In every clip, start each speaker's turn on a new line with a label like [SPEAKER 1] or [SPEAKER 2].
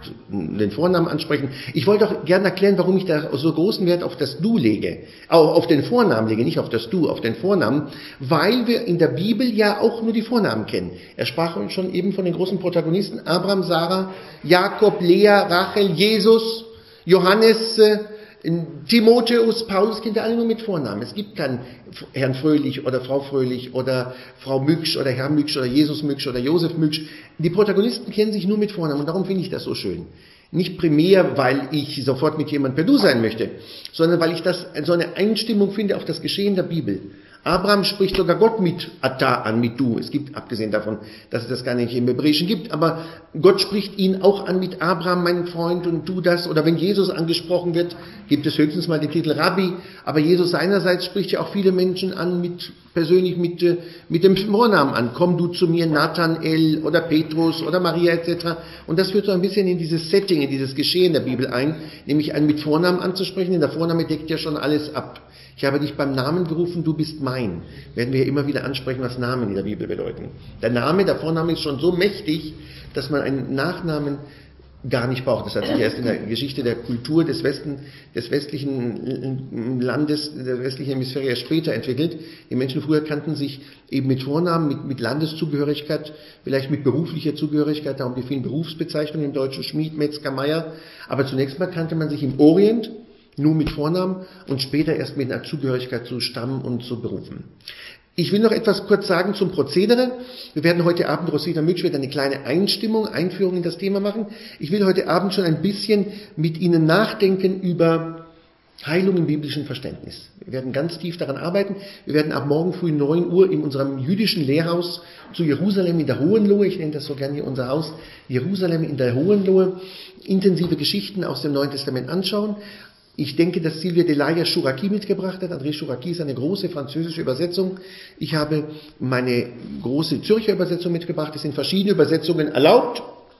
[SPEAKER 1] den Vornamen ansprechen. Ich wollte auch gerne erklären, warum ich da so großen Wert auf das Du lege, auch auf den Vornamen lege, nicht auf das Du, auf den Vornamen, weil wir in der Bibel ja auch nur die Vornamen kennen. Er sprach uns schon eben von den großen Protagonisten, Abraham, Sarah, Jakob, Lea, Rachel, Jesus, Johannes, Timotheus, Paulus kennt ihr alle nur mit Vornamen. Es gibt keinen Herrn Fröhlich oder Frau Fröhlich oder Frau Mücksch oder Herr Mücksch oder Jesus Mücksch oder Josef Mücksch. Die Protagonisten kennen sich nur mit Vornamen und darum finde ich das so schön. Nicht primär, weil ich sofort mit jemandem per Du sein möchte, sondern weil ich das so eine Einstimmung finde auf das Geschehen der Bibel. Abraham spricht sogar Gott mit Ata an, mit Du. Es gibt, abgesehen davon, dass es das gar nicht im Hebräischen gibt, aber Gott spricht ihn auch an mit Abraham, mein Freund, und du das. Oder wenn Jesus angesprochen wird, gibt es höchstens mal den Titel Rabbi. Aber Jesus seinerseits spricht ja auch viele Menschen an, persönlich mit dem Vornamen an. Komm du zu mir, Nathanael oder Petrus oder Maria etc. Und das führt so ein bisschen in dieses Setting, in dieses Geschehen der Bibel ein, nämlich einen mit Vornamen anzusprechen. Denn der Vorname deckt ja schon alles ab. Ich habe dich beim Namen gerufen, du bist mein. Werden wir ja immer wieder ansprechen, was Namen in der Bibel bedeuten. Der Vorname ist schon so mächtig, dass man einen Nachnamen gar nicht braucht. Das hat sich erst in der Geschichte der Kultur des westlichen Landes, der westlichen Hemisphäre erst später entwickelt. Die Menschen früher kannten sich eben mit Vornamen, mit Landeszugehörigkeit, vielleicht mit beruflicher Zugehörigkeit, darum die vielen Berufsbezeichnungen im Deutschen, Schmied, Metzger, Meier. Aber zunächst mal kannte man sich im Orient nur mit Vornamen und später erst mit einer Zugehörigkeit zu Stamm und zu Berufen. Ich will noch etwas kurz sagen zum Prozedere. Wir werden heute Abend, Roswitha Mücksch wird eine kleine Einführung in das Thema machen. Ich will heute Abend schon ein bisschen mit Ihnen nachdenken über Heilung im biblischen Verständnis. Wir werden ganz tief daran arbeiten. Wir werden ab morgen früh 9 Uhr in unserem jüdischen Lehrhaus zu Jerusalem in der Hohenlohe, ich nenne das so gerne hier unser Haus, Jerusalem in der Hohenlohe, intensive Geschichten aus dem Neuen Testament anschauen. Ich denke, dass Sylvia Delaya Chouraqui mitgebracht hat. André Chouraqui ist eine große französische Übersetzung. Ich habe meine große Zürcher Übersetzung mitgebracht. Es sind verschiedene Übersetzungen erlaubt.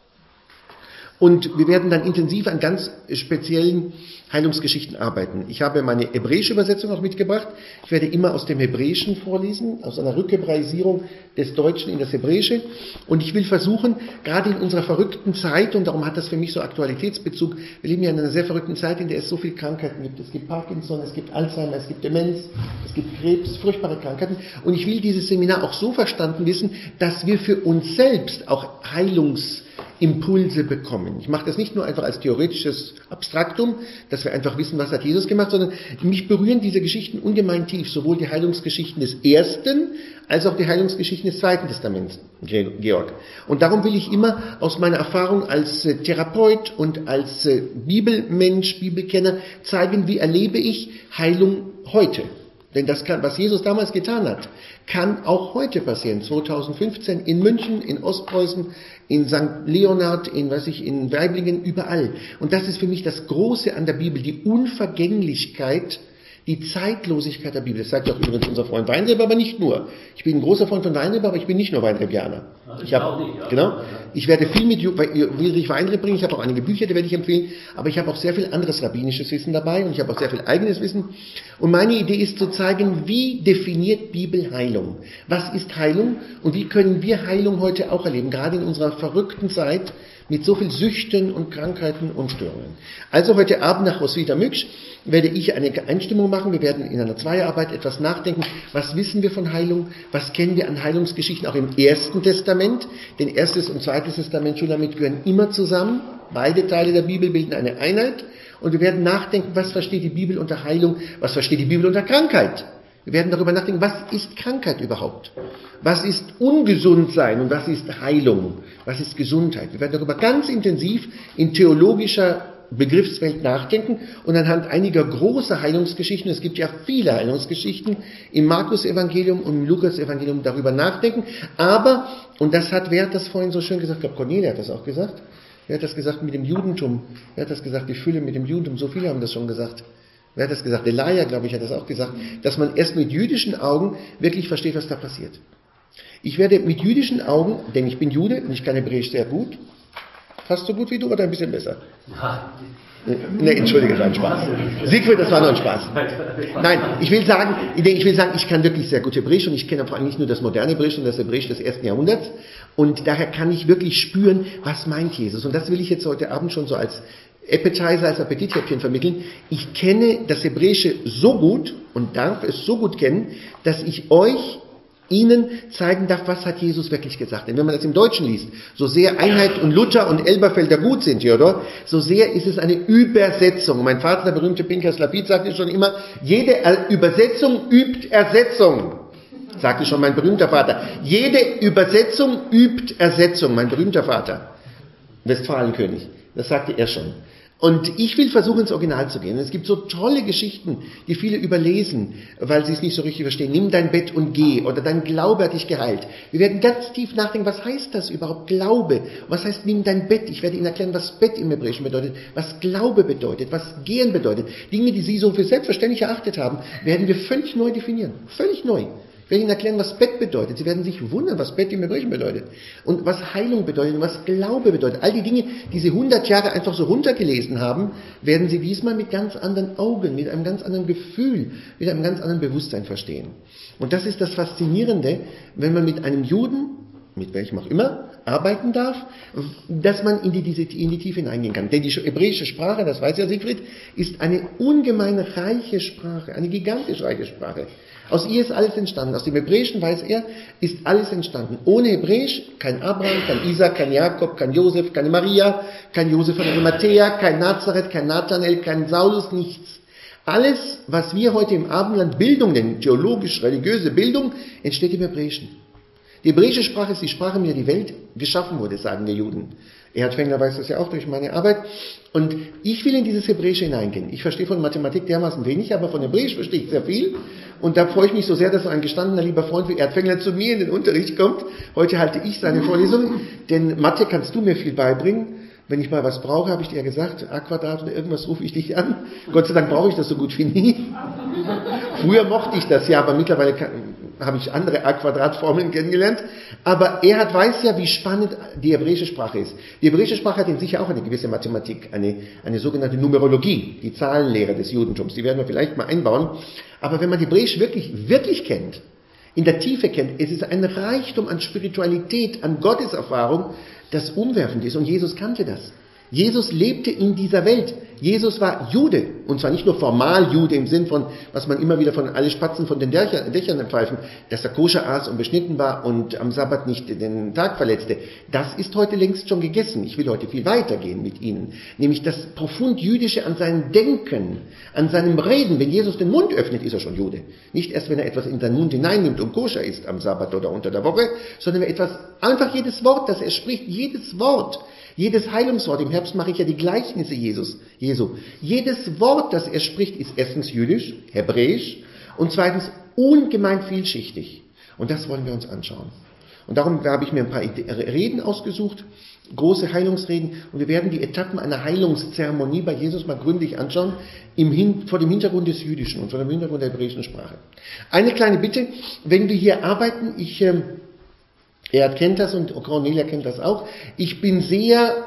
[SPEAKER 1] Und wir werden dann intensiv an ganz speziellen Heilungsgeschichten arbeiten. Ich habe meine hebräische Übersetzung auch mitgebracht. Ich werde immer aus dem Hebräischen vorlesen, aus einer Rückhebraisierung des Deutschen in das Hebräische. Und ich will versuchen, gerade in unserer verrückten Zeit, und darum hat das für mich so Aktualitätsbezug, wir leben ja in einer sehr verrückten Zeit, in der es so viele Krankheiten gibt. Es gibt Parkinson, es gibt Alzheimer, es gibt Demenz, es gibt Krebs, furchtbare Krankheiten. Und ich will dieses Seminar auch so verstanden wissen, dass wir für uns selbst auch Heilungsimpulse bekommen. Ich mache das nicht nur einfach als theoretisches Abstraktum, dass wir einfach wissen, was hat Jesus gemacht, sondern mich berühren diese Geschichten ungemein tief, sowohl die Heilungsgeschichten des Ersten als auch die Heilungsgeschichten des Zweiten Testaments, Georg. Und darum will ich immer aus meiner Erfahrung als Therapeut und als Bibelmensch, Bibelkenner zeigen, wie erlebe ich Heilung heute. Denn das kann, was Jesus damals getan hat, kann auch heute passieren. 2015 in München, in Ostpreußen, in St. Leonhard, in Weiblingen, überall. Und das ist für mich das Große an der Bibel, die Unvergänglichkeit, die Zeitlosigkeit der Bibel. Das sagt auch übrigens unser Freund Weinreb, aber nicht nur. Ich bin ein großer Freund von Weinreb, aber ich bin nicht nur Weinrebianer. Ich werde viel mit Wilrich Weinreb bringen, ich habe auch einige Bücher, die werde ich empfehlen, aber ich habe auch sehr viel anderes rabbinisches Wissen dabei und ich habe auch sehr viel eigenes Wissen. Und meine Idee ist zu zeigen, wie definiert Bibel Heilung? Was ist Heilung und wie können wir Heilung heute auch erleben, gerade in unserer verrückten Zeit, mit so viel Süchten und Krankheiten und Störungen. Also heute Abend nach Roswitha Mücksch werde ich eine Einstimmung machen. Wir werden in einer Zweierarbeit etwas nachdenken. Was wissen wir von Heilung? Was kennen wir an Heilungsgeschichten auch im Ersten Testament? Denn Erstes und Zweites Testament, Schulamit, gehören immer zusammen. Beide Teile der Bibel bilden eine Einheit. Und wir werden nachdenken, was versteht die Bibel unter Heilung? Was versteht die Bibel unter Krankheit? Wir werden darüber nachdenken, was ist Krankheit überhaupt? Was ist Ungesundsein und was ist Heilung? Was ist Gesundheit? Wir werden darüber ganz intensiv in theologischer Begriffswelt nachdenken und anhand einiger großer Heilungsgeschichten, es gibt ja viele Heilungsgeschichten, im Markus-Evangelium und im Lukas-Evangelium darüber nachdenken. Aber, und das hat, wer hat das vorhin so schön gesagt? Ich glaube, Cornelia hat das auch gesagt. Wer hat das gesagt mit dem Judentum? Wer hat das gesagt, die Fülle mit dem Judentum? So viele haben das schon gesagt. Wer hat das gesagt? Delaya, glaube ich, hat das auch gesagt, dass man erst mit jüdischen Augen wirklich versteht, was da passiert. Ich werde mit jüdischen Augen, denn ich bin Jude und ich kann Hebräisch sehr gut, fast so gut wie du oder ein bisschen besser? Ne, entschuldige, das war ein Spaß. Siegfried, das war nur ein Spaß. Nein, ich will sagen, ich kann wirklich sehr gut Hebräisch und ich kenne vor allem nicht nur das moderne Hebräisch, sondern das Hebräisch des 1. Jahrhunderts. Und daher kann ich wirklich spüren, was meint Jesus. Und das will ich jetzt heute Abend schon so als Appetizer, als Appetithäppchen vermitteln. Ich kenne das Hebräische so gut und darf es so gut kennen, dass ich Ihnen zeigen darf, was hat Jesus wirklich gesagt. Denn wenn man das im Deutschen liest, so sehr Einheit und Luther und Elberfelder gut sind, Theodor, so sehr ist es eine Übersetzung. Mein Vater, der berühmte Pinchas Lapid, sagte schon immer, jede Übersetzung übt Ersetzung. Sagte schon mein berühmter Vater. Jede Übersetzung übt Ersetzung, mein berühmter Vater. Westfalenkönig. Das sagte er schon. Und ich will versuchen, ins Original zu gehen. Es gibt so tolle Geschichten, die viele überlesen, weil sie es nicht so richtig verstehen. Nimm dein Bett und geh, oder dein Glaube hat dich geheilt. Wir werden ganz tief nachdenken, was heißt das überhaupt, Glaube? Was heißt, nimm dein Bett? Ich werde Ihnen erklären, was Bett im Hebräischen bedeutet, was Glaube bedeutet, was Gehen bedeutet. Dinge, die Sie so für selbstverständlich erachtet haben, werden wir völlig neu definieren. Völlig neu. Ich werde Ihnen erklären, was Bett bedeutet. Sie werden sich wundern, was Bett im Hebräischen bedeutet. Und was Heilung bedeutet und was Glaube bedeutet. All die Dinge, die Sie 100 Jahre einfach so runtergelesen haben, werden Sie diesmal mit ganz anderen Augen, mit einem ganz anderen Gefühl, mit einem ganz anderen Bewusstsein verstehen. Und das ist das Faszinierende, wenn man mit einem Juden, mit welchem auch immer, arbeiten darf, dass man in die Tiefe hineingehen kann. Denn die hebräische Sprache, das weiß ja Siegfried, ist eine ungemein reiche Sprache, eine gigantisch reiche Sprache. Aus ihr ist alles entstanden. Aus dem Hebräischen, weiß er, ist alles entstanden. Ohne Hebräisch kein Abraham, kein Isaac, kein Jakob, kein Josef, keine Maria, kein Josef von Arimathea, kein Nazareth, kein Nathanael, kein Saulus, nichts. Alles, was wir heute im Abendland Bildung nennen, theologisch-religiöse Bildung, entsteht im Hebräischen. Die hebräische Sprache ist die Sprache, mit der die Welt geschaffen wurde, sagen die Juden. Erhard Fengler weiß das ja auch durch meine Arbeit. Und ich will in dieses Hebräische hineingehen. Ich verstehe von Mathematik dermaßen wenig, aber von Hebräisch verstehe ich sehr viel. Und da freue ich mich so sehr, dass so ein gestandener lieber Freund wie Erhard Fengler zu mir in den Unterricht kommt. Heute halte ich seine Vorlesung, denn Mathe kannst du mir viel beibringen. Wenn ich mal was brauche, habe ich dir ja gesagt, A-Quadrat oder irgendwas rufe ich dich an. Gott sei Dank brauche ich das so gut wie nie. Früher mochte ich das ja, aber mittlerweile habe ich andere A-Quadrat-Formeln kennengelernt. Aber Erhard weiß ja, wie spannend die hebräische Sprache ist. Die hebräische Sprache hat in sich auch eine gewisse Mathematik, eine sogenannte Numerologie, die Zahlenlehre des Judentums. Die werden wir vielleicht mal einbauen. Aber wenn man Hebräisch wirklich kennt, in der Tiefe kennt, es ist ein Reichtum an Spiritualität, an Gotteserfahrung, das umwerfend ist. Und Jesus kannte das. Jesus lebte in dieser Welt. Jesus war Jude. Und zwar nicht nur formal Jude im Sinn von, was man immer wieder von alle Spatzen von den Dächern pfeifen, dass er koscher aß und beschnitten war und am Sabbat nicht den Tag verletzte. Das ist heute längst schon gegessen. Ich will heute viel weiter gehen mit Ihnen. Nämlich das profund Jüdische an seinem Denken, an seinem Reden. Wenn Jesus den Mund öffnet, ist er schon Jude. Nicht erst, wenn er etwas in seinen Mund hineinnimmt und koscher ist am Sabbat oder unter der Woche, sondern wenn etwas, einfach jedes Wort, das er spricht, jedes Wort, jedes Heilungswort, im Herbst mache ich ja die Gleichnisse Jesu. Jedes Wort, das er spricht, ist erstens jüdisch, hebräisch und zweitens ungemein vielschichtig. Und das wollen wir uns anschauen. Und darum habe ich mir ein paar Reden ausgesucht, große Heilungsreden, und wir werden die Etappen einer Heilungszeremonie bei Jesus mal gründlich anschauen, vor dem Hintergrund des Jüdischen und vor dem Hintergrund der hebräischen Sprache. Eine kleine Bitte, wenn wir hier arbeiten, Erhard kennt das und Cornelia kennt das auch. Ich bin sehr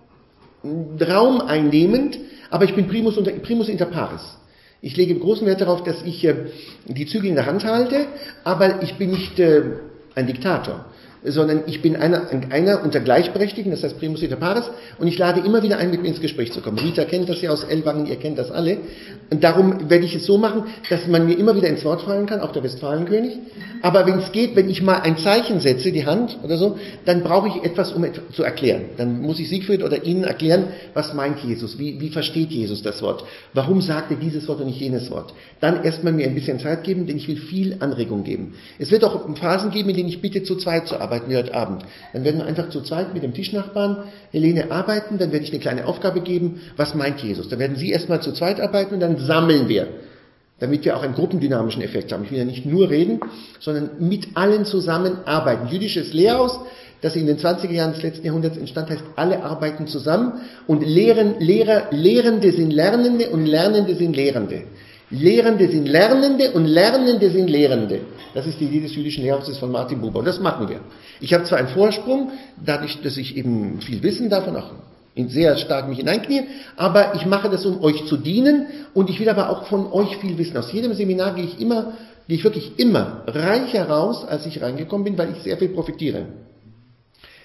[SPEAKER 1] raumeinnehmend, aber ich bin primus inter pares. Ich lege großen Wert darauf, dass ich die Zügel in der Hand halte, aber ich bin nicht ein Diktator, sondern ich bin einer unter Gleichberechtigten, das heißt primus inter pares, und ich lade immer wieder ein, mit mir ins Gespräch zu kommen. Rita kennt das ja aus Ellwangen, ihr kennt das alle. Und darum werde ich es so machen, dass man mir immer wieder ins Wort fallen kann, auch der Westfalenkönig. Aber wenn es geht, wenn ich mal ein Zeichen setze, die Hand oder so, dann brauche ich etwas, um zu erklären. Dann muss ich Siegfried oder Ihnen erklären, was meint Jesus, wie versteht Jesus das Wort, warum sagt er dieses Wort und nicht jenes Wort. Dann erstmal mir ein bisschen Zeit geben, denn ich will viel Anregung geben. Es wird auch Phasen geben, in denen ich bitte, zu zweit zu arbeiten, wie heute Abend. Dann werden wir einfach zu zweit mit dem Tischnachbarn Helene arbeiten, dann werde ich eine kleine Aufgabe geben, was meint Jesus. Dann werden Sie erstmal zu zweit arbeiten und dann sammeln wir, damit wir auch einen gruppendynamischen Effekt haben. Ich will ja nicht nur reden, sondern mit allen zusammen arbeiten. Jüdisches Lehrhaus, das in den 20er Jahren des letzten Jahrhunderts entstand, heißt, alle arbeiten zusammen und Lehrende sind Lernende und Lernende sind Lehrende. Lehrende sind Lernende und Lernende sind Lehrende. Das ist die Idee des jüdischen Lehrhauses von Martin Buber. Und das machen wir. Ich habe zwar einen Vorsprung, dadurch, dass ich eben viel wissen darf und auch sehr stark mich hineinknie, aber ich mache das, um euch zu dienen, und ich will aber auch von euch viel wissen. Aus jedem Seminar gehe ich wirklich immer reicher raus, als ich reingekommen bin, weil ich sehr viel profitiere.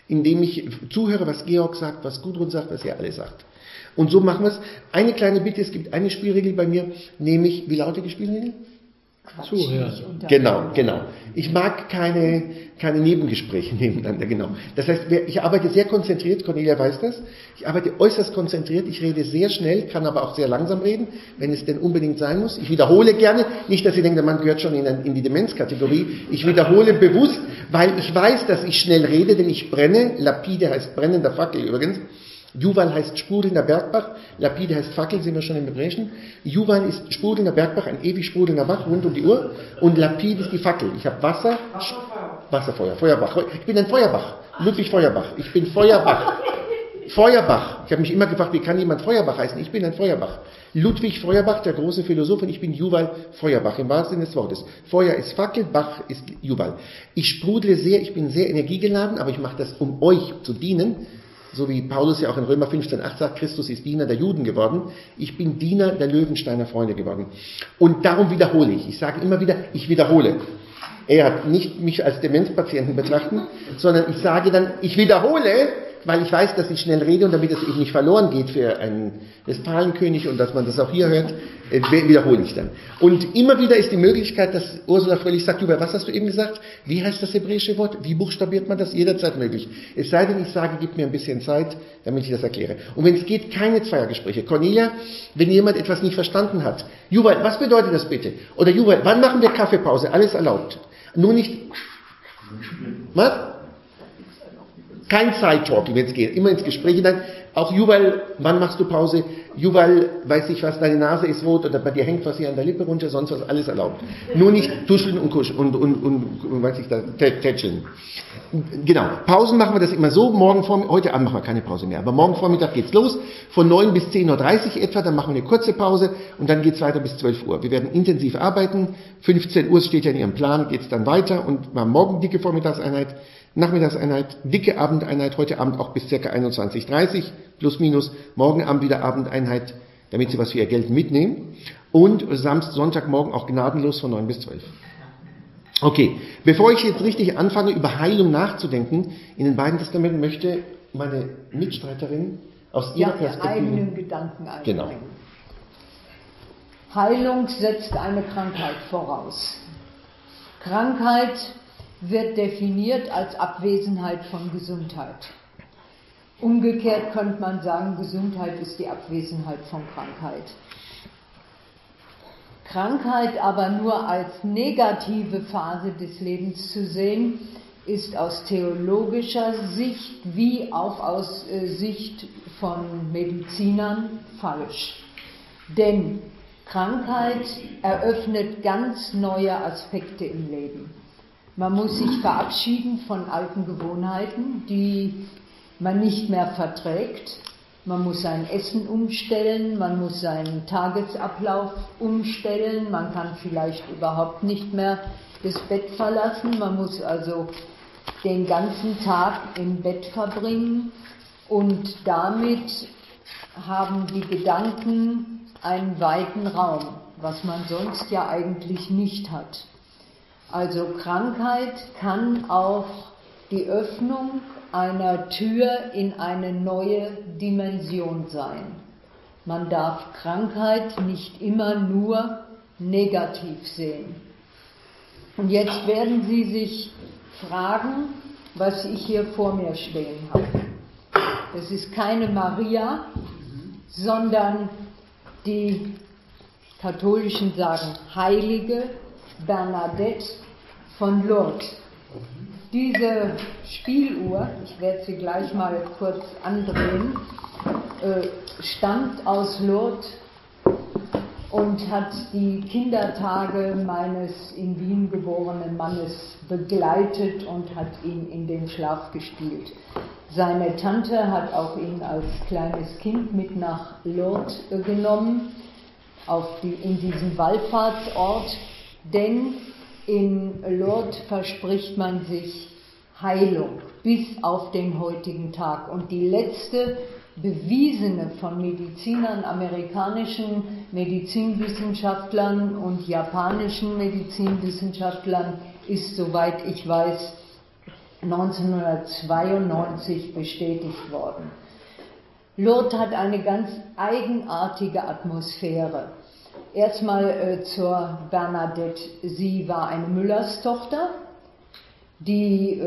[SPEAKER 1] indem ich zuhöre, was Georg sagt, was Gudrun sagt, was ihr alle sagt. Und so machen wir es. Eine kleine Bitte, es gibt eine Spielregel bei mir, nämlich, wie lautet die Spielregel?
[SPEAKER 2] Zuhören.
[SPEAKER 1] Genau. Ich mag keine Nebengespräche nebeneinander, genau. Das heißt, ich arbeite sehr konzentriert, Cornelia weiß das, ich arbeite äußerst konzentriert, ich rede sehr schnell, kann aber auch sehr langsam reden, wenn es denn unbedingt sein muss. Ich wiederhole gerne, nicht, dass ihr denkt, der Mann gehört schon in die Demenzkategorie, ich wiederhole bewusst, weil ich weiß, dass ich schnell rede, denn ich brenne, lapide heißt brennender Fackel übrigens, Juval heißt sprudelnder Bergbach, Lapide heißt Fackel, sind wir schon im Hebräischen. Juval ist sprudelnder Bergbach, ein ewig sprudelnder Bach rund um die Uhr. Und Lapide ist die Fackel. Ich habe Wasserfeuer, Feuerbach. Ich bin ein Feuerbach. Ludwig Feuerbach. Ich bin Feuerbach. Feuerbach. Ich habe mich immer gefragt, wie kann jemand Feuerbach heißen? Ich bin ein Feuerbach. Ludwig Feuerbach, der große Philosoph, und ich bin Juval Feuerbach, im wahrsten Sinne des Wortes. Feuer ist Fackel, Bach ist Juval. Ich sprudle sehr, ich bin sehr energiegeladen, aber ich mache das, um euch zu dienen. So wie Paulus ja auch in Römer 15,8 sagt, Christus ist Diener der Juden geworden. Ich bin Diener der Löwensteiner Freunde geworden. Und darum wiederhole ich. Ich sage immer wieder, ich wiederhole. Er hat nicht mich als Demenzpatienten betrachten, sondern ich sage dann, ich wiederhole, weil ich weiß, dass ich schnell rede und damit es eben nicht verloren geht für einen Westfalenkönig und dass man das auch hier hört, wiederhole ich dann. Und immer wieder ist die Möglichkeit, dass Ursula Fröhlich sagt, Juba, was hast du eben gesagt? Wie heißt das hebräische Wort? Wie buchstabiert man das? Jederzeit möglich. Es sei denn, ich sage, gib mir ein bisschen Zeit, damit ich das erkläre. Und wenn es geht, keine Zweiergespräche. Cornelia, wenn jemand etwas nicht verstanden hat, Juba, was bedeutet das bitte? Oder Juba, wann machen wir Kaffeepause? Alles erlaubt. Nur nicht, was? Kein Side-Talk, wenn es geht. Immer ins Gespräch hinein. Auch Juval, wann machst du Pause? Juval, weiß ich was, deine Nase ist rot oder bei dir hängt was hier an der Lippe runter, sonst was, alles erlaubt. Nur nicht tuscheln und kuscheln und weiß ich da, tätscheln. Genau. Pausen machen wir das immer so. Heute Abend machen wir keine Pause mehr, aber morgen Vormittag geht's los. Von 9 bis 10.30 Uhr etwa, dann machen wir eine kurze Pause und dann geht's weiter bis 12 Uhr. Wir werden intensiv arbeiten. 15 Uhr steht ja in Ihrem Plan, geht's dann weiter und wir haben morgen dicke Vormittagseinheit. Nachmittagseinheit, dicke Abendeinheit, heute Abend auch bis ca. 21.30 Uhr, plus minus, morgen Abend wieder Abendeinheit, damit Sie was für Ihr Geld mitnehmen. Und Sonntagmorgen auch gnadenlos von 9 bis 12. Okay, bevor ich jetzt richtig anfange, über Heilung nachzudenken, in den beiden Testamenten möchte meine Mitstreiterin aus ihrer Perspektive
[SPEAKER 2] eigenen Gedanken einbringen.
[SPEAKER 1] Genau.
[SPEAKER 2] Heilung setzt eine Krankheit voraus. Krankheit wird definiert als Abwesenheit von Gesundheit. Umgekehrt könnte man sagen, Gesundheit ist die Abwesenheit von Krankheit. Krankheit aber nur als negative Phase des Lebens zu sehen, ist aus theologischer Sicht wie auch aus Sicht von Medizinern falsch. Denn Krankheit eröffnet ganz neue Aspekte im Leben. Man muss sich verabschieden von alten Gewohnheiten, die man nicht mehr verträgt. Man muss sein Essen umstellen, man muss seinen Tagesablauf umstellen, man kann vielleicht überhaupt nicht mehr das Bett verlassen, man muss also den ganzen Tag im Bett verbringen und damit haben die Gedanken einen weiten Raum, was man sonst ja eigentlich nicht hat. Also Krankheit kann auch die Öffnung einer Tür in eine neue Dimension sein. Man darf Krankheit nicht immer nur negativ sehen. Und jetzt werden Sie sich fragen, was ich hier vor mir stehen habe. Das ist keine Maria, sondern die Katholischen sagen Heilige Bernadette von Lourdes. Diese Spieluhr, ich werde sie gleich mal kurz andrehen, stammt aus Lourdes und hat die Kindertage meines in Wien geborenen Mannes begleitet und hat ihn in den Schlaf gespielt. Seine Tante hat auch ihn als kleines Kind mit nach Lourdes genommen, in diesen Wallfahrtsort, denn in Lourdes verspricht man sich Heilung bis auf den heutigen Tag. Und die letzte bewiesene von Medizinern, amerikanischen Medizinwissenschaftlern und japanischen Medizinwissenschaftlern ist, soweit ich weiß, 1992 bestätigt worden. Lourdes hat eine ganz eigenartige Atmosphäre. Erstmal zur Bernadette. Sie war eine Müllerstochter, die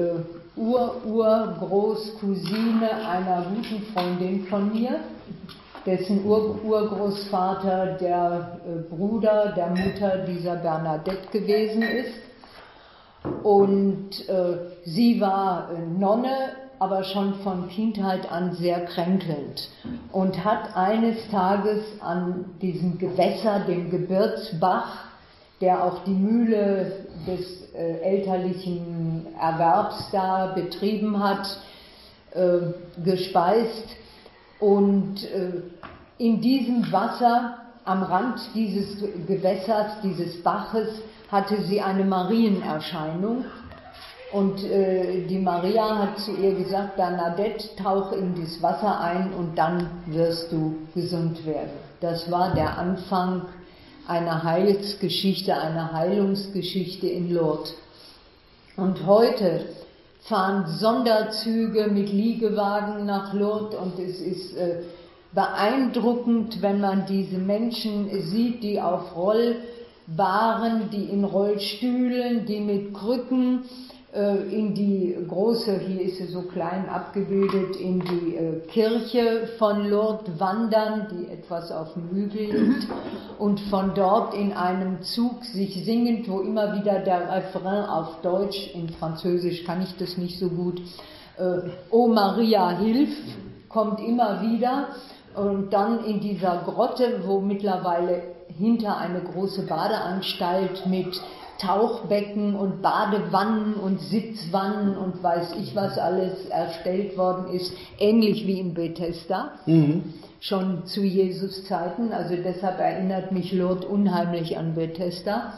[SPEAKER 2] Urgroßcousine einer guten Freundin von mir, dessen Urgroßvater der Bruder der Mutter dieser Bernadette gewesen ist. Und sie war Nonne, aber schon von Kindheit an sehr kränkelnd und hat eines Tages an diesem Gewässer, dem Gebirgsbach, der auch die Mühle des elterlichen Erwerbs da betrieben hat, gespeist. Und in diesem Wasser, am Rand dieses Gewässers, dieses Baches, hatte sie eine Marienerscheinung. Und die Maria hat zu ihr gesagt, Bernadette, tauche in das Wasser ein und dann wirst du gesund werden. Das war der Anfang einer Heilsgeschichte, einer Heilungsgeschichte in Lourdes. Und heute fahren Sonderzüge mit Liegewagen nach Lourdes und es ist beeindruckend, wenn man diese Menschen sieht, die auf Rollbaren, die in Rollstühlen, die mit Krücken in die große, hier ist sie so klein abgebildet, in die Kirche von Lourdes wandern, die etwas auf dem Hügel liegt, und von dort in einem Zug sich singend, wo immer wieder der Refrain auf Deutsch, in Französisch kann ich das nicht so gut, O Maria, hilf, kommt immer wieder, und dann in dieser Grotte, wo mittlerweile hinter eine große Badeanstalt mit Tauchbecken und Badewannen und Sitzwannen und weiß ich was alles erstellt worden ist, ähnlich wie in Bethesda, schon zu Jesus Zeiten, also deshalb erinnert mich Lourdes unheimlich an Bethesda.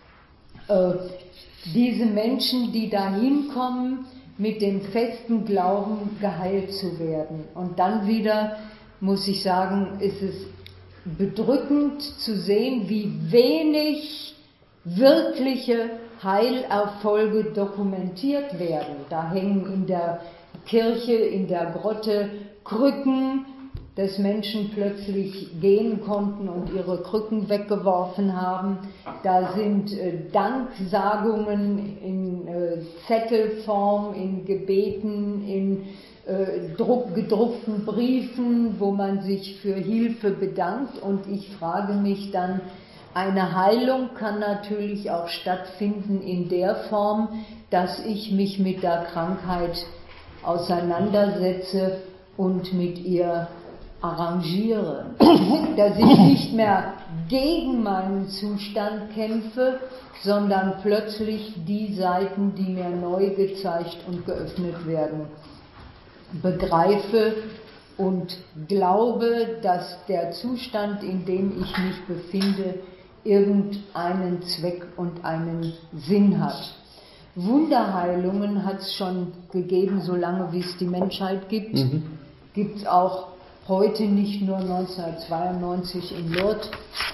[SPEAKER 2] Diese Menschen, die da hinkommen, mit dem festen Glauben geheilt zu werden. Und dann wieder, muss ich sagen, ist es bedrückend zu sehen, wie wenig wirkliche Heilerfolge dokumentiert werden. Da hängen in der Kirche, in der Grotte Krücken, dass Menschen plötzlich gehen konnten und ihre Krücken weggeworfen haben. Da sind Danksagungen in Zettelform, in Gebeten, in gedruckten Briefen, wo man sich für Hilfe bedankt. Und ich frage mich dann, eine Heilung kann natürlich auch stattfinden in der Form, dass ich mich mit der Krankheit auseinandersetze und mit ihr arrangiere, dass ich nicht mehr gegen meinen Zustand kämpfe, sondern plötzlich die Seiten, die mir neu gezeigt und geöffnet werden, begreife und glaube, dass der Zustand, in dem ich mich befinde, irgendeinen Zweck und einen Sinn hat. Wunderheilungen hat es schon gegeben, solange wie es die Menschheit gibt. Gibt es auch heute, nicht nur 1992 in Lourdes.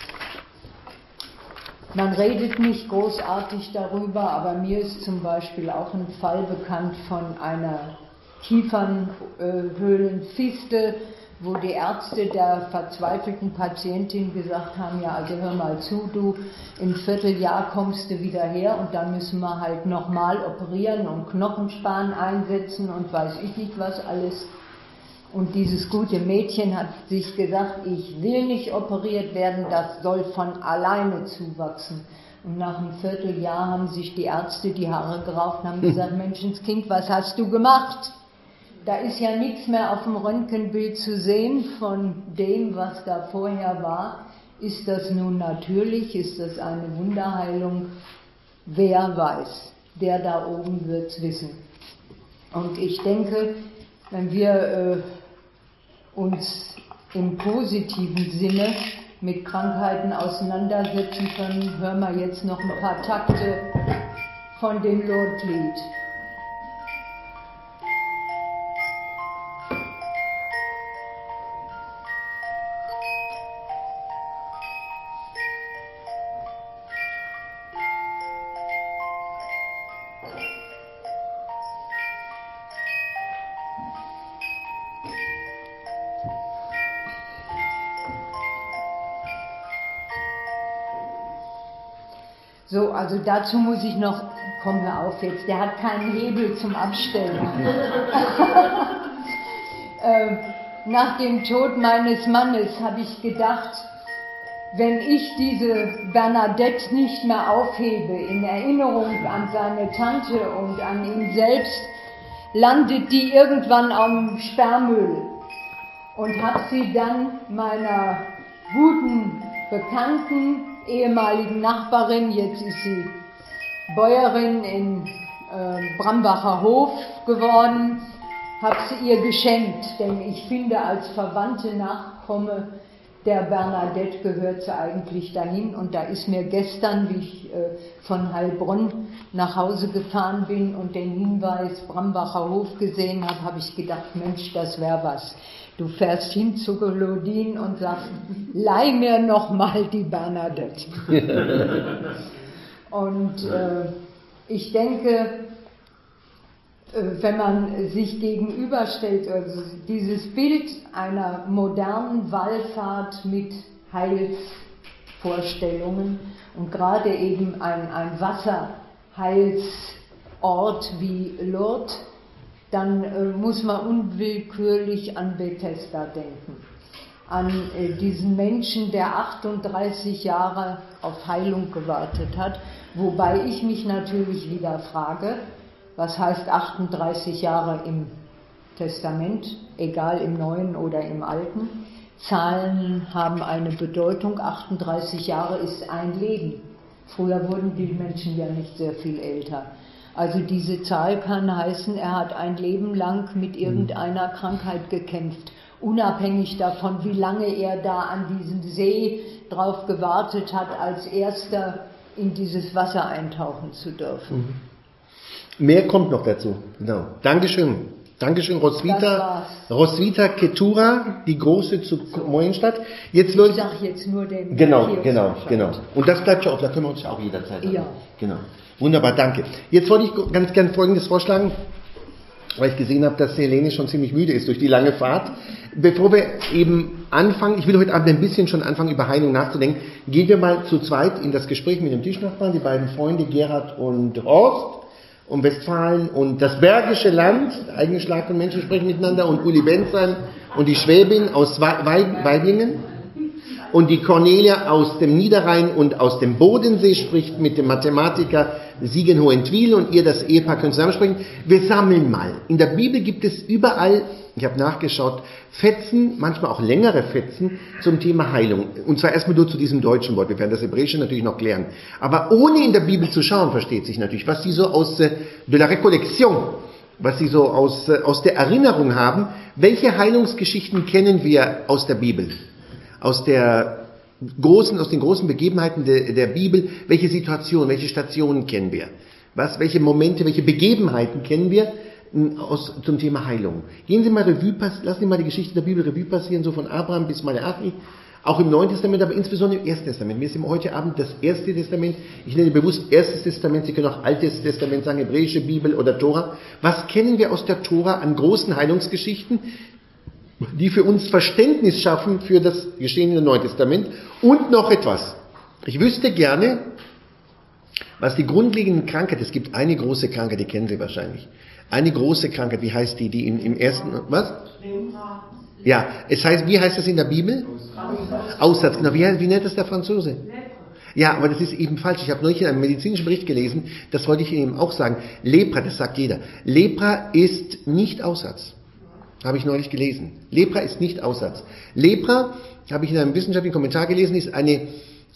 [SPEAKER 2] Man redet nicht großartig darüber, aber mir ist zum Beispiel auch ein Fall bekannt von einer Kiefernhöhlenfistel, wo die Ärzte der verzweifelten Patientin gesagt haben, ja, also hör mal zu, du, in Vierteljahr kommst du wieder her und dann müssen wir halt nochmal operieren und Knochenspan einsetzen und weiß ich nicht was alles. Und dieses gute Mädchen hat sich gesagt, ich will nicht operiert werden, das soll von alleine zuwachsen. Und nach einem Vierteljahr haben sich die Ärzte die Haare gerauft und haben gesagt, Menschenskind, was hast du gemacht? Da ist ja nichts mehr auf dem Röntgenbild zu sehen von dem, was da vorher war. Ist das nun natürlich? Ist das eine Wunderheilung? Wer weiß? Der da oben wird's wissen. Und ich denke, wenn wir uns im positiven Sinne mit Krankheiten auseinandersetzen können, hören wir jetzt noch ein paar Takte von dem Lourdes-Lied. So, also dazu muss ich noch, komm hör auf jetzt, der hat keinen Hebel zum Abstellen. Nach dem Tod meines Mannes habe ich gedacht, wenn ich diese Bernadette nicht mehr aufhebe in Erinnerung an seine Tante und an ihn selbst, landet die irgendwann am Sperrmüll. Und habe sie dann meiner guten Bekannten, ehemaligen Nachbarin, jetzt ist sie Bäuerin in Brambacher Hof geworden, habe sie ihr geschenkt, denn ich finde, als verwandte Nachkomme der Bernadette gehört sie eigentlich dahin. Und da ist mir gestern, wie ich von Heilbronn nach Hause gefahren bin und den Hinweis Brambacher Hof gesehen habe, habe ich gedacht, Mensch, das wäre was. Du fährst hin zu Golodin und sagst, leih mir noch mal die Bernadette. Und ich denke, wenn man sich gegenüberstellt, also dieses Bild einer modernen Wallfahrt mit Heilsvorstellungen und gerade eben ein Wasserheilsort wie Lourdes, dann muss man unwillkürlich an Bethesda denken. An diesen Menschen, der 38 Jahre auf Heilung gewartet hat, wobei ich mich natürlich wieder frage, was heißt 38 Jahre im Testament, egal im Neuen oder im Alten? Zahlen haben eine Bedeutung, 38 Jahre ist ein Leben. Früher wurden die Menschen ja nicht sehr viel älter. Also diese Zahl kann heißen, er hat ein Leben lang mit irgendeiner Krankheit gekämpft, unabhängig davon, wie lange er da an diesem See drauf gewartet hat, als erster in dieses Wasser eintauchen zu dürfen.
[SPEAKER 1] Mehr kommt noch dazu. Genau. Dankeschön. Dankeschön, Roswitha Ketura, die große zu Moyenstadt. Jetzt
[SPEAKER 2] ich sage jetzt nur den.
[SPEAKER 1] Genau. Und das bleibt ja auch, da können wir uns ja auch jederzeit
[SPEAKER 2] ja.
[SPEAKER 1] An. Genau. Wunderbar, danke. Jetzt wollte ich ganz gern Folgendes vorschlagen, weil ich gesehen habe, dass Helene schon ziemlich müde ist durch die lange Fahrt. Bevor wir eben anfangen, ich will heute Abend ein bisschen schon anfangen, über Heilung nachzudenken, gehen wir mal zu zweit in das Gespräch mit dem Tischnachbarn, die beiden Freunde Gerhard und Horst, um Westfalen und das Bergische Land, eigene Schlag von Menschen sprechen miteinander, und Uli Benzheim und die Schwäbin aus Weiblingen und die Cornelia aus dem Niederrhein und aus dem Bodensee spricht mit dem Mathematiker Siegen Hohentwiel, und ihr, das Ehepaar, könnt zusammensprechen. Wir sammeln mal. In der Bibel gibt es überall, ich habe nachgeschaut, Fetzen, manchmal auch längere Fetzen zum Thema Heilung. Und zwar erstmal nur zu diesem deutschen Wort. Wir werden das Hebräische natürlich noch klären. Aber ohne in der Bibel zu schauen, versteht sich natürlich, was sie so aus de la Recollection, was sie so aus der Erinnerung haben. Welche Heilungsgeschichten kennen wir aus der Bibel? Aus den großen Begebenheiten der Bibel, welche Situationen, welche Stationen kennen wir? Welche Momente, welche Begebenheiten kennen wir zum Thema Heilung? Gehen Sie mal lassen Sie mal die Geschichte der Bibel Revue passieren, so von Abraham bis Malachi, auch im Neuen Testament, aber insbesondere im Ersten Testament. Mir ist heute Abend das Erste Testament, ich nenne bewusst Erstes Testament, Sie können auch Altes Testament sagen, hebräische Bibel oder Tora. Was kennen wir aus der Tora an großen Heilungsgeschichten, die für uns Verständnis schaffen für das Geschehen im Neuen Testament? Und noch etwas. Ich wüsste gerne, was die grundlegenden Krankheit, es gibt eine große Krankheit, die kennen Sie wahrscheinlich. Eine große Krankheit, wie heißt die im ersten, was? Ja, wie heißt das in der Bibel? Aussatz, genau. Wie nennt das der Franzose? Ja, aber das ist eben falsch. Ich habe neulich in einem medizinischen Bericht gelesen, das wollte ich Ihnen auch sagen. Lepra, das sagt jeder. Lepra ist nicht Aussatz. Habe ich neulich gelesen. Lepra ist nicht Aussatz. Lepra, habe ich in einem wissenschaftlichen Kommentar gelesen, ist eine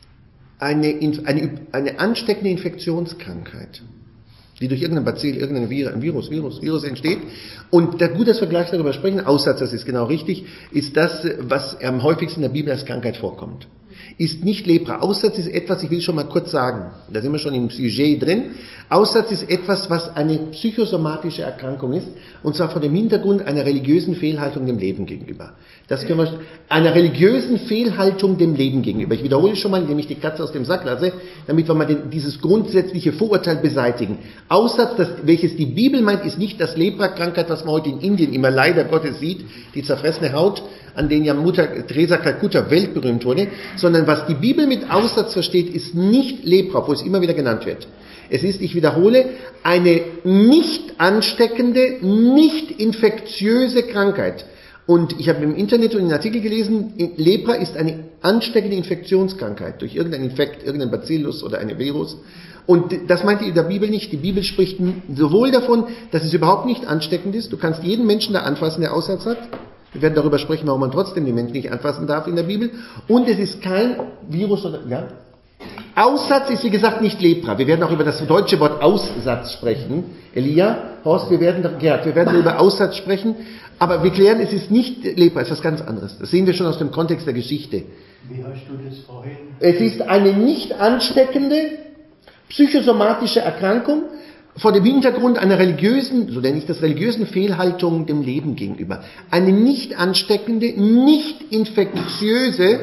[SPEAKER 1] ansteckende Infektionskrankheit, die durch irgendein Bazil, irgendein Virus entsteht. Und gut, dass wir gleich darüber sprechen, Aussatz, das ist genau richtig, ist das, was am häufigsten in der Bibel als Krankheit vorkommt. Ist nicht Lepra. Aussatz ist etwas, ich will schon mal kurz sagen, da sind wir schon im Sujet drin. Aussatz ist etwas, was eine psychosomatische Erkrankung ist, und zwar vor dem Hintergrund einer religiösen Fehlhaltung dem Leben gegenüber. Einer religiösen Fehlhaltung dem Leben gegenüber. Ich wiederhole schon mal, indem ich die Katze aus dem Sack lasse, damit wir mal dieses grundsätzliche Vorurteil beseitigen. Aussatz, welches die Bibel meint, ist nicht das Lepra-Krankheit, was man heute in Indien immer leider Gottes sieht, die zerfressene Haut, an denen ja Mutter Teresa Calcutta weltberühmt wurde, sondern sondern was die Bibel mit Aussatz versteht, ist nicht Lepra, wo es immer wieder genannt wird. Es ist, ich wiederhole, eine nicht ansteckende, nicht infektiöse Krankheit. Und ich habe im Internet und in Artikel gelesen, Lepra ist eine ansteckende Infektionskrankheit durch irgendeinen Infekt, irgendein Bacillus oder ein Virus. Und das meint in der Bibel nicht. Die Bibel spricht sowohl davon, dass es überhaupt nicht ansteckend ist. Du kannst jeden Menschen da anfassen, der Aussatz hat. Wir werden darüber sprechen, warum man trotzdem die Menschen nicht anfassen darf in der Bibel. Und es ist kein Virus oder, ja? Aussatz ist, wie gesagt, nicht Lepra. Wir werden auch über das deutsche Wort Aussatz sprechen. Elia, Horst, wir werden über Aussatz sprechen. Aber wir klären, es ist nicht Lepra, es ist was ganz anderes. Das sehen wir schon aus dem Kontext der Geschichte.
[SPEAKER 3] Wie hast du das vorhin?
[SPEAKER 1] Es ist eine nicht ansteckende, psychosomatische Erkrankung vor dem Hintergrund einer religiösen, so nenne ich das, religiösen Fehlhaltung dem Leben gegenüber. Eine nicht ansteckende, nicht infektiöse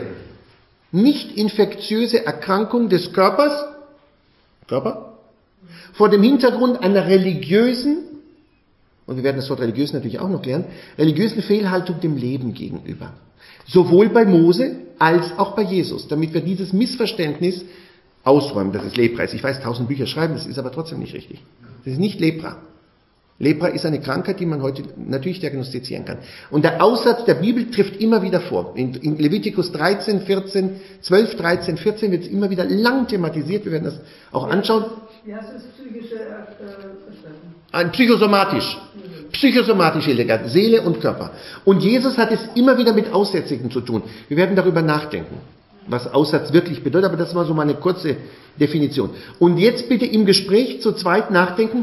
[SPEAKER 1] Erkrankung des Körpers, vor dem Hintergrund einer religiösen, und wir werden das Wort religiös natürlich auch noch klären, religiösen Fehlhaltung dem Leben gegenüber. Sowohl bei Mose als auch bei Jesus, damit wir dieses Missverständnis ausräumen, dass es Lepra ist. Ich weiß, 1000 Bücher schreiben, das ist aber trotzdem nicht richtig. Das ist nicht Lepra. Lepra ist eine Krankheit, die man heute natürlich diagnostizieren kann. Und der Aussatz der Bibel trifft immer wieder vor. In Levitikus 13, 14, 12, 13, 14 wird es immer wieder lang thematisiert. Wir werden das auch anschauen.
[SPEAKER 4] Wie heißt das psychische Erschrecken?
[SPEAKER 1] Ein psychosomatische Elegant, Seele und Körper. Und Jesus hat es immer wieder mit Aussätzigen zu tun. Wir werden darüber nachdenken, was Aussatz wirklich bedeutet, aber das war so mal eine kurze Definition. Und jetzt bitte im Gespräch zu zweit nachdenken,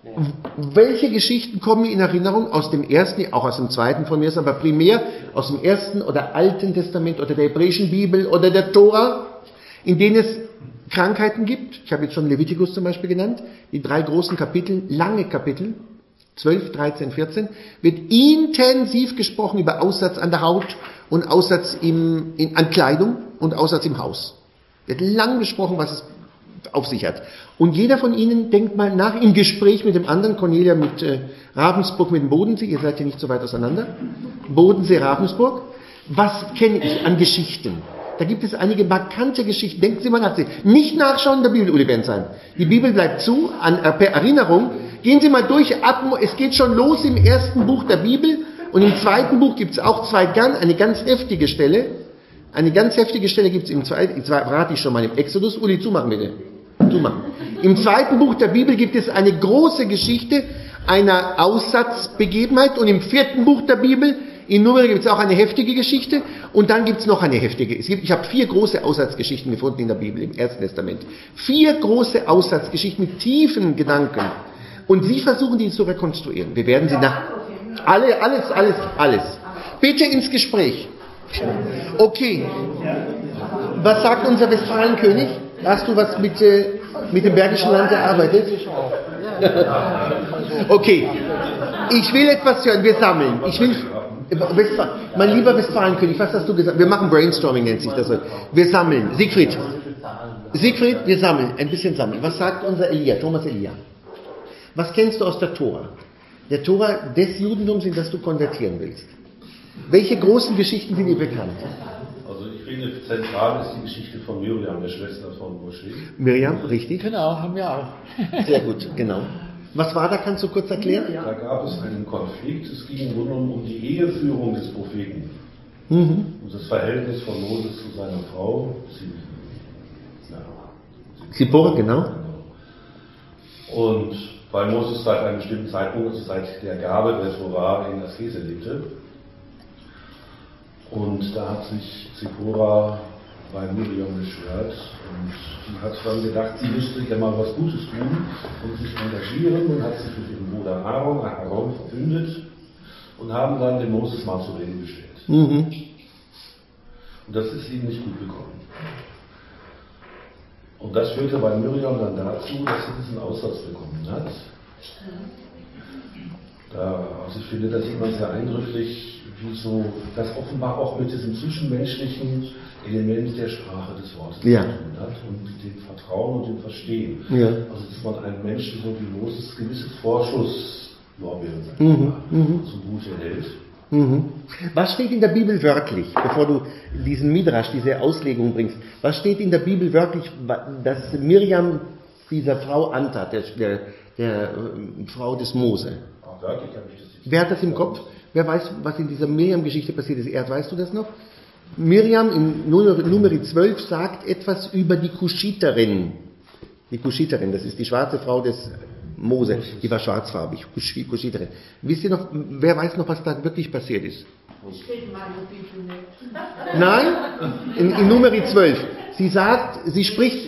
[SPEAKER 1] welche Geschichten kommen in Erinnerung aus dem ersten, auch aus dem zweiten von mir, aber primär aus dem ersten oder alten Testament oder der hebräischen Bibel oder der Tora, in denen es Krankheiten gibt. Ich habe jetzt schon Levitikus zum Beispiel genannt, die 3 großen Kapitel, lange Kapitel, 12, 13, 14, wird intensiv gesprochen über Aussatz an der Haut und Aussatz an Kleidung und Aussatz im Haus. Wird lang besprochen, was es auf sich hat. Und jeder von Ihnen denkt mal nach im Gespräch mit dem anderen, Cornelia mit Ravensburg, mit dem Bodensee, ihr seid ja nicht so weit auseinander, Bodensee, Ravensburg, was kenne ich an Geschichten? Da gibt es einige markante Geschichten. Denken Sie mal nach. Nicht nachschauen in der Bibel, Uli Bensheim. Die Bibel bleibt zu, per Erinnerung. Gehen Sie mal durch, es geht schon los im ersten Buch der Bibel und im zweiten Buch gibt es auch eine ganz heftige Stelle. Eine ganz heftige Stelle gibt es im zweiten, jetzt verrate ich schon mal im Exodus. Uli, zumachen bitte. Zumachen. Im zweiten Buch der Bibel gibt es eine große Geschichte einer Aussatzbegebenheit und im 4. Buch der Bibel in Numeri gibt es auch eine heftige Geschichte und dann gibt es noch eine heftige. Ich habe 4 große Aussatzgeschichten gefunden in der Bibel, im Ersten Testament. 4 große Aussatzgeschichten mit tiefen Gedanken. Und Sie versuchen, die zu rekonstruieren. Wir werden sie alles. Bitte ins Gespräch. Okay. Was sagt unser Westfalenkönig? Hast du was mit dem Bergischen Land gearbeitet? Okay. Ich will etwas hören. Wir sammeln. Mein lieber Westfalenkönig, was hast du gesagt? Wir machen Brainstorming, nennt sich das. Wir sammeln. Siegfried, wir sammeln. Ein bisschen sammeln. Was sagt unser Elia, Thomas Elia? Was kennst du aus der Tora? Der Tora des Judentums, in das du konvertieren willst. Welche großen Geschichten sind dir bekannt?
[SPEAKER 5] Also ich finde, zentral ist die Geschichte von Miriam, der Schwester von Moshe.
[SPEAKER 1] Miriam, richtig?
[SPEAKER 3] Genau, haben wir auch.
[SPEAKER 1] Sehr gut, genau. Was war da, kannst du kurz erklären?
[SPEAKER 5] Da gab es einen Konflikt, es ging im Grunde um die Eheführung des Propheten.
[SPEAKER 1] Mhm.
[SPEAKER 5] Um das Verhältnis von Moses zu seiner Frau.
[SPEAKER 1] Zipporah, genau.
[SPEAKER 5] Und weil Moses seit einem bestimmten Zeitpunkt, also seit der Gabe der Torah, in Askese lebte. Und da hat sich Zipporah bei Miriam beschwert und die hat dann gedacht, sie müsste ja mal was Gutes tun und sich engagieren und hat sich mit ihrem Bruder Aaron verbündet und haben dann den Moses mal zur Rede gestellt.
[SPEAKER 1] Mhm.
[SPEAKER 5] Und das ist ihm nicht gut gekommen. Und das führte bei Miriam dann dazu, dass sie diesen Aussatz bekommen hat. Also ich finde, da sieht man sehr eindrücklich, wie so das offenbar auch mit diesem zwischenmenschlichen Element der Sprache des Wortes zu tun hat und mit dem Vertrauen und dem Verstehen. Ja. Also dass man einem Menschen so wie Moses gewisse Vorschusslorbeeren zum Gute hält.
[SPEAKER 1] Was steht in der Bibel wörtlich, bevor du diesen Midrash, diese Auslegung bringst? Was steht in der Bibel wörtlich, dass Miriam dieser Frau antat, der Frau des Mose?
[SPEAKER 5] Auch wörtlich habe ich das nicht.
[SPEAKER 1] Wer hat das im Kopf? Wer weiß, was in dieser Miriam-Geschichte passiert ist? Erd, weißt du das noch? Miriam in Numeri 12 sagt etwas über die Kuschiterin. Die Kuschiterin, das ist die schwarze Frau des Mose, die war schwarzfarbig, Kuschiterin. Wisst ihr noch, wer weiß noch, was da wirklich passiert ist?
[SPEAKER 4] Steht in meiner Bibel nicht.
[SPEAKER 1] Nein, in Numeri 12. Sie sagt, sie spricht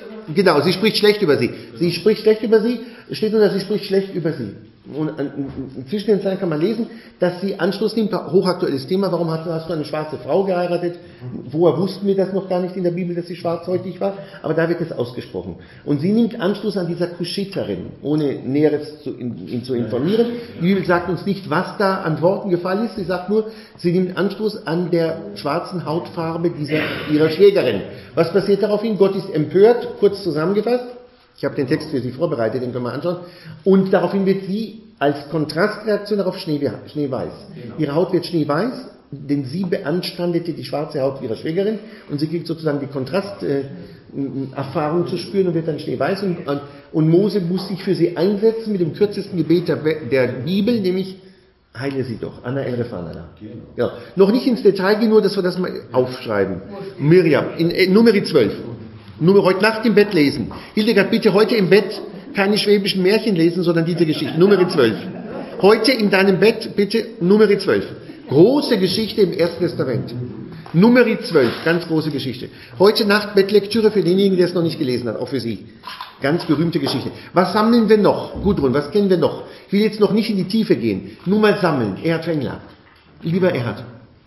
[SPEAKER 1] schlecht über sie. Sie spricht schlecht über sie, steht nur, dass sie spricht schlecht über sie. Und zwischen den Zeilen kann man lesen, dass sie Anschluss nimmt, hochaktuelles Thema, warum hast du eine schwarze Frau geheiratet? Woher wussten wir das noch gar nicht in der Bibel, dass sie schwarzhäutig war? Aber da wird es ausgesprochen. Und sie nimmt Anschluss an dieser Kuschiterin, ohne Näheres ihn zu informieren. Die Bibel sagt uns nicht, was da an Worten gefallen ist, sie sagt nur, sie nimmt Anschluss an der schwarzen Hautfarbe ihrer Schwägerin. Was passiert daraufhin? Gott ist empört, kurz zusammengefasst. Ich habe den Text für Sie vorbereitet, den können wir anschauen. Und daraufhin wird sie als Kontrastreaktion darauf schneeweiß. Genau. Ihre Haut wird schneeweiß, denn sie beanstandete die schwarze Haut ihrer Schwägerin und sie kriegt sozusagen die Kontrasterfahrung zu spüren und wird dann schneeweiß. Und Mose muss sich für sie einsetzen mit dem kürzesten Gebet der Bibel, nämlich heile sie doch, Anna El Refanana. Ja. Noch nicht ins Detail gehen, nur dass wir das mal aufschreiben. Miriam, in Numeri 12. Nur heute Nacht im Bett lesen. Hildegard, bitte heute im Bett keine schwäbischen Märchen lesen, sondern diese Geschichte. Numeri 12. Heute in deinem Bett bitte Numeri 12. Große Geschichte im Ersten Testament. Numeri 12, ganz große Geschichte. Heute Nacht Bettlektüre für denjenigen, der es noch nicht gelesen hat, auch für Sie. Ganz berühmte Geschichte. Was sammeln wir noch? Gudrun, was kennen wir noch? Ich will jetzt noch nicht in die Tiefe gehen. Nur mal sammeln. Erhard Fengler. Lieber Erhard.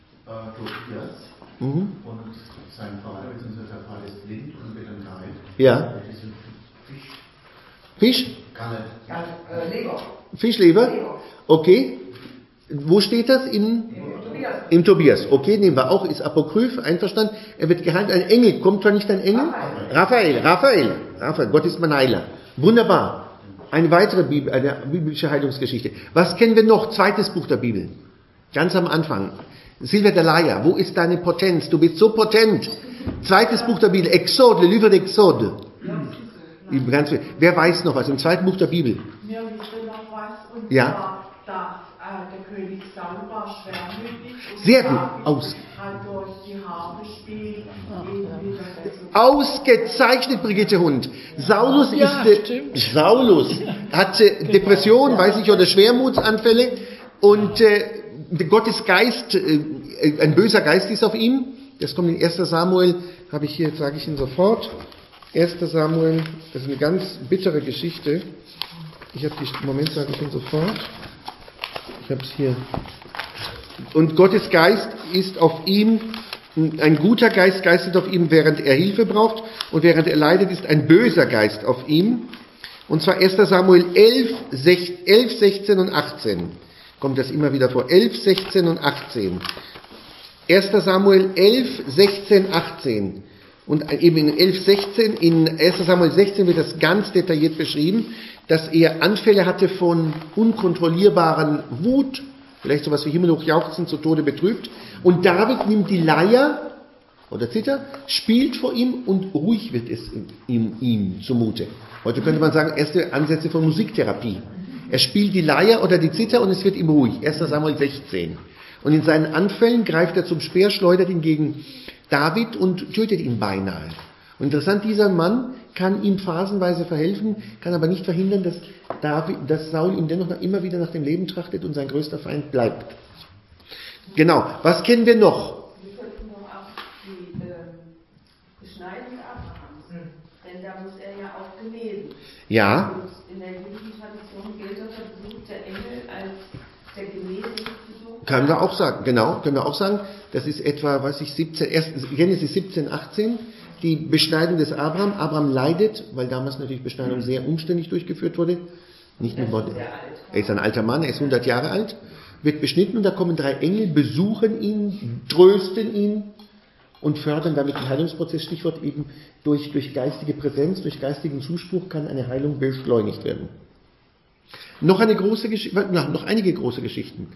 [SPEAKER 3] Tobias
[SPEAKER 1] Mhm.
[SPEAKER 3] und sein Vater, beziehungsweise der Vater ist blind und wird dann geheilt.
[SPEAKER 1] Ja. Fisch?
[SPEAKER 4] Leber.
[SPEAKER 1] Fischleber? Okay. Wo steht das? Im Tobias. Okay, nehmen wir auch, ist apokryph, einverstanden. Er wird geheilt, ein Engel. Kommt zwar nicht ein Engel? Raphael. Gott ist mein Heiler. Wunderbar. Eine weitere eine biblische Heilungsgeschichte. Was kennen wir noch? Zweites Buch der Bibel. Ganz am Anfang. Silvia Dalaya, wo ist deine Potenz? Du bist so potent. Zweites Buch der Bibel. Exode, le livre d'Exode. Wer weiß noch was? Im zweiten Buch der Bibel.
[SPEAKER 6] Mir wusste noch was, und
[SPEAKER 1] Ja.
[SPEAKER 6] zwar, der König Saul war schwermütig und
[SPEAKER 1] Sehr gut.
[SPEAKER 6] hat durch die Harfe spielt, eben wieder
[SPEAKER 1] Ausgezeichnet, Brigitte Hund. Saulus hatte Depression, weiß ich, oder Schwermutsanfälle und Gottes Geist, ein böser Geist ist auf ihm. Das kommt in 1. Samuel, habe ich hier, sage ich Ihnen sofort. 1. Samuel, das ist eine ganz bittere Geschichte. Moment, sage ich Ihnen sofort. Ich habe es hier. Und Gottes Geist ist auf ihm, ein guter Geist geistet auf ihm, während er Hilfe braucht, und während er leidet, ist ein böser Geist auf ihm. Und zwar 1. Samuel 11, 16 und 18. Kommt das immer wieder vor. 11, 16 und 18. 1. Samuel 11, 16, 18. Und eben in 11, 16, in 1. Samuel 16 wird das ganz detailliert beschrieben, dass er Anfälle hatte von unkontrollierbaren Wut, vielleicht sowas wie himmelhoch jauchzend, zu Tode betrübt. Und David nimmt die Leier oder Zither, spielt vor ihm und ruhig wird es ihm zumute. Heute könnte man sagen, erste Ansätze von Musiktherapie. Er spielt die Leier oder die Zither und es wird ihm ruhig. 1. Samuel 16. Und in seinen Anfällen greift er zum Speer, schleudert ihn gegen David und tötet ihn beinahe. Und interessant, dieser Mann kann ihm phasenweise verhelfen, kann aber nicht verhindern, dass Saul ihm dennoch immer wieder nach dem Leben trachtet und sein größter Feind bleibt. Genau. Was kennen wir noch?
[SPEAKER 7] Wir könnten noch auch die Beschneidung Abrahams, denn da muss er ja auch genesen.
[SPEAKER 1] Ja.
[SPEAKER 7] Und in der jüdischen Tradition gilt doch der Besuch der Engel als der genesene Besuch.
[SPEAKER 1] Können wir auch sagen, genau, können wir auch sagen, das ist etwa, Genesis 17, 18, die Beschneidung des Abraham. Abraham leidet, weil damals natürlich Beschneidung sehr umständlich durchgeführt wurde. Nicht nur er ist ein alter Mann, er ist 100 Jahre alt, wird beschnitten und da kommen 3 Engel, besuchen ihn, trösten ihn und fördern damit den Heilungsprozess. Stichwort eben durch geistige Präsenz, durch geistigen Zuspruch kann eine Heilung beschleunigt werden. Noch einige große Geschichten.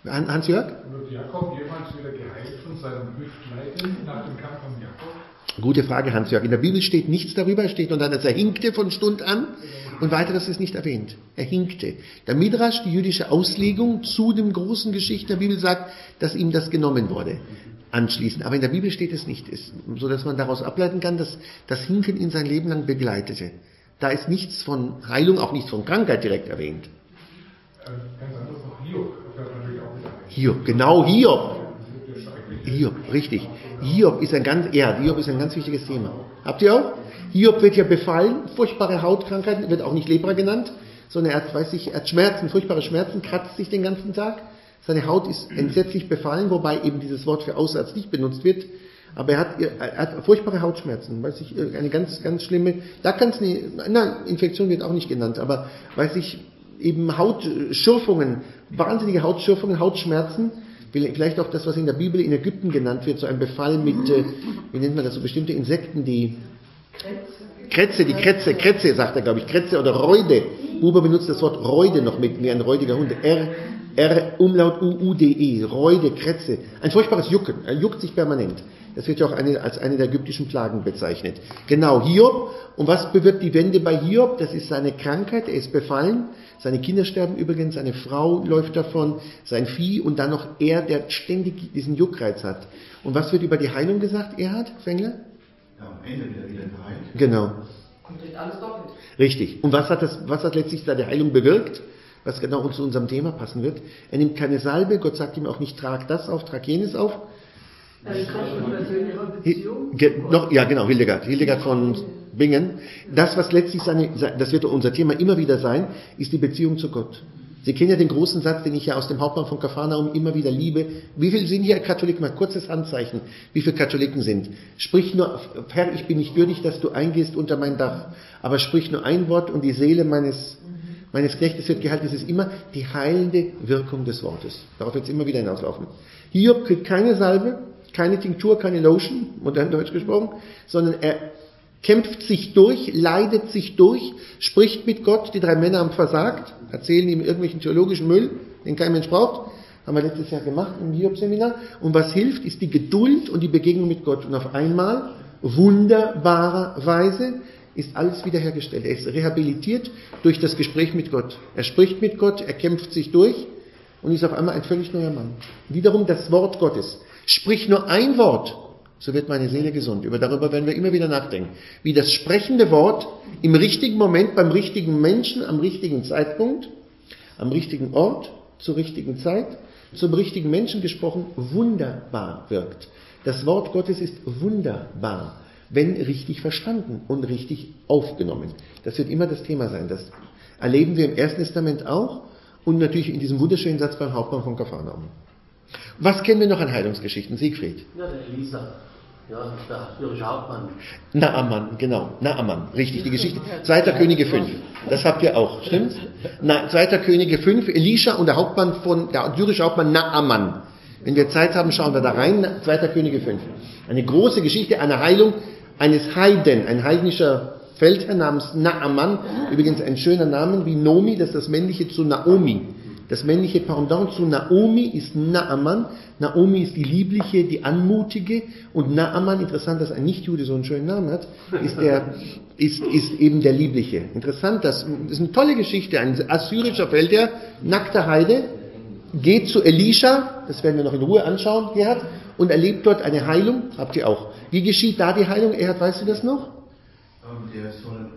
[SPEAKER 1] Hans-Jörg?
[SPEAKER 8] Wird Jakob jemals wieder geheilt von seinem Hüftleiden nach dem Kampf von Jakob?
[SPEAKER 1] Gute Frage, Hans-Jörg. In der Bibel steht nichts darüber, es steht nur dann, dass er hinkte von Stund an und weiteres ist nicht erwähnt. Er hinkte. Der Midrash, die jüdische Auslegung zu dem großen Geschichten der Bibel sagt, dass ihm das genommen wurde. Anschließend. Aber in der Bibel steht es nicht, so dass man daraus ableiten kann, dass das Hinken ihn sein Leben lang begleitete. Da ist nichts von Heilung, auch nichts von Krankheit direkt erwähnt.
[SPEAKER 8] Ganz anders noch Hiob. Das hört natürlich auch wieder ein.
[SPEAKER 1] Hiob, genau Hiob. Hiob, richtig. Hiob ist ein ganz wichtiges Thema. Habt ihr auch? Hiob wird ja befallen, furchtbare Hautkrankheiten, wird auch nicht Lepra genannt, sondern er hat Schmerzen, furchtbare Schmerzen, kratzt sich den ganzen Tag. Seine Haut ist entsetzlich befallen, wobei eben dieses Wort für Aussatz nicht benutzt wird. Aber er hat furchtbare Hautschmerzen, eine ganz, ganz schlimme, da kann es Infektion wird auch nicht genannt, aber eben Hautschürfungen, wahnsinnige Hautschürfungen, Hautschmerzen, vielleicht auch das, was in der Bibel in Ägypten genannt wird, so ein Befall mit, wie nennt man das, so bestimmte Insekten, die Krätze, sagt er, glaube ich, Krätze oder Räude. Buber benutzt das Wort Räude noch mit, wie ein räudiger Hund. Umlaut U-U-D-E, Räude, Krätze. Ein furchtbares Jucken, er juckt sich permanent. Das wird ja auch als eine der ägyptischen Plagen bezeichnet. Genau, Hiob. Und was bewirkt die Wende bei Hiob? Das ist seine Krankheit, er ist befallen. Seine Kinder sterben übrigens, seine Frau läuft davon, sein Vieh und dann noch er, der ständig diesen Juckreiz hat. Und was wird über die Heilung gesagt, Erhard Fengler?
[SPEAKER 3] Ja, am Ende wieder geheilt.
[SPEAKER 1] Genau.
[SPEAKER 4] Und kriegt alles doppelt.
[SPEAKER 1] Richtig. Und was hat letztlich da der Heilung bewirkt? Was genau zu unserem Thema passen wird. Er nimmt keine Salbe, Gott sagt ihm auch nicht, trag das auf, trag jenes auf. Hildegard von Bingen. Das, was letztlich das wird unser Thema immer wieder sein, ist die Beziehung zu Gott. Sie kennen ja den großen Satz, den ich ja aus dem Hauptmann von Kapharnaum immer wieder liebe. Wie viele sind hier Katholiken? Mal kurzes Handzeichen. Wie viele Katholiken sind? Sprich nur, Herr, ich bin nicht würdig, dass du eingehst unter mein Dach. Aber sprich nur ein Wort und die Seele meines Knechtes wird geheilt. Das ist immer die heilende Wirkung des Wortes. Darauf wird es immer wieder hinauslaufen. Hiob kriegt keine Salbe, keine Tinktur, keine Lotion, modern Deutsch gesprochen, sondern er kämpft sich durch, leidet sich durch, spricht mit Gott, die 3 Männer haben versagt, erzählen ihm irgendwelchen theologischen Müll, den kein Mensch braucht, haben wir letztes Jahr gemacht im Hiob-Seminar, und was hilft, ist die Geduld und die Begegnung mit Gott, und auf einmal, wunderbarerweise, ist alles wiederhergestellt, er ist rehabilitiert durch das Gespräch mit Gott, er spricht mit Gott, er kämpft sich durch und ist auf einmal ein völlig neuer Mann. Wiederum das Wort Gottes, sprich nur ein Wort, so wird meine Seele gesund. Darüber werden wir immer wieder nachdenken. Wie das sprechende Wort im richtigen Moment, beim richtigen Menschen, am richtigen Zeitpunkt, am richtigen Ort, zur richtigen Zeit, zum richtigen Menschen gesprochen, wunderbar wirkt. Das Wort Gottes ist wunderbar, wenn richtig verstanden und richtig aufgenommen. Das wird immer das Thema sein. Das erleben wir im Ersten Testament auch und natürlich in diesem wunderschönen Satz beim Hauptmann von Kapharnaum. Was kennen wir noch an Heilungsgeschichten? Siegfried?
[SPEAKER 9] Ja, der Elisa. Ja, der syrische Hauptmann.
[SPEAKER 1] Naaman, genau. Naaman, richtig, die Geschichte. 2. Könige 5. Das habt ihr auch, stimmt's? 2. Könige 5, Elisha und der syrische Hauptmann Naaman. Wenn wir Zeit haben, schauen wir da rein. 2. Könige 5. Eine große Geschichte einer Heilung eines Heiden, ein heidnischer Feldherr namens Naaman. Übrigens ein schöner Name wie Nomi, das ist das männliche zu Naomi. Das männliche Pendant zu Naomi ist Naaman. Naomi ist die liebliche, die anmutige. Und Naaman, interessant, dass ein Nichtjude so einen schönen Namen hat, ist eben der liebliche. Interessant, das ist eine tolle Geschichte. Ein assyrischer Feldherr, nackter Heide, geht zu Elisha, das werden wir noch in Ruhe anschauen, Gerhard, und erlebt dort eine Heilung. Habt ihr auch. Wie geschieht da die Heilung? Erhard, weißt du das noch?
[SPEAKER 3] Der soll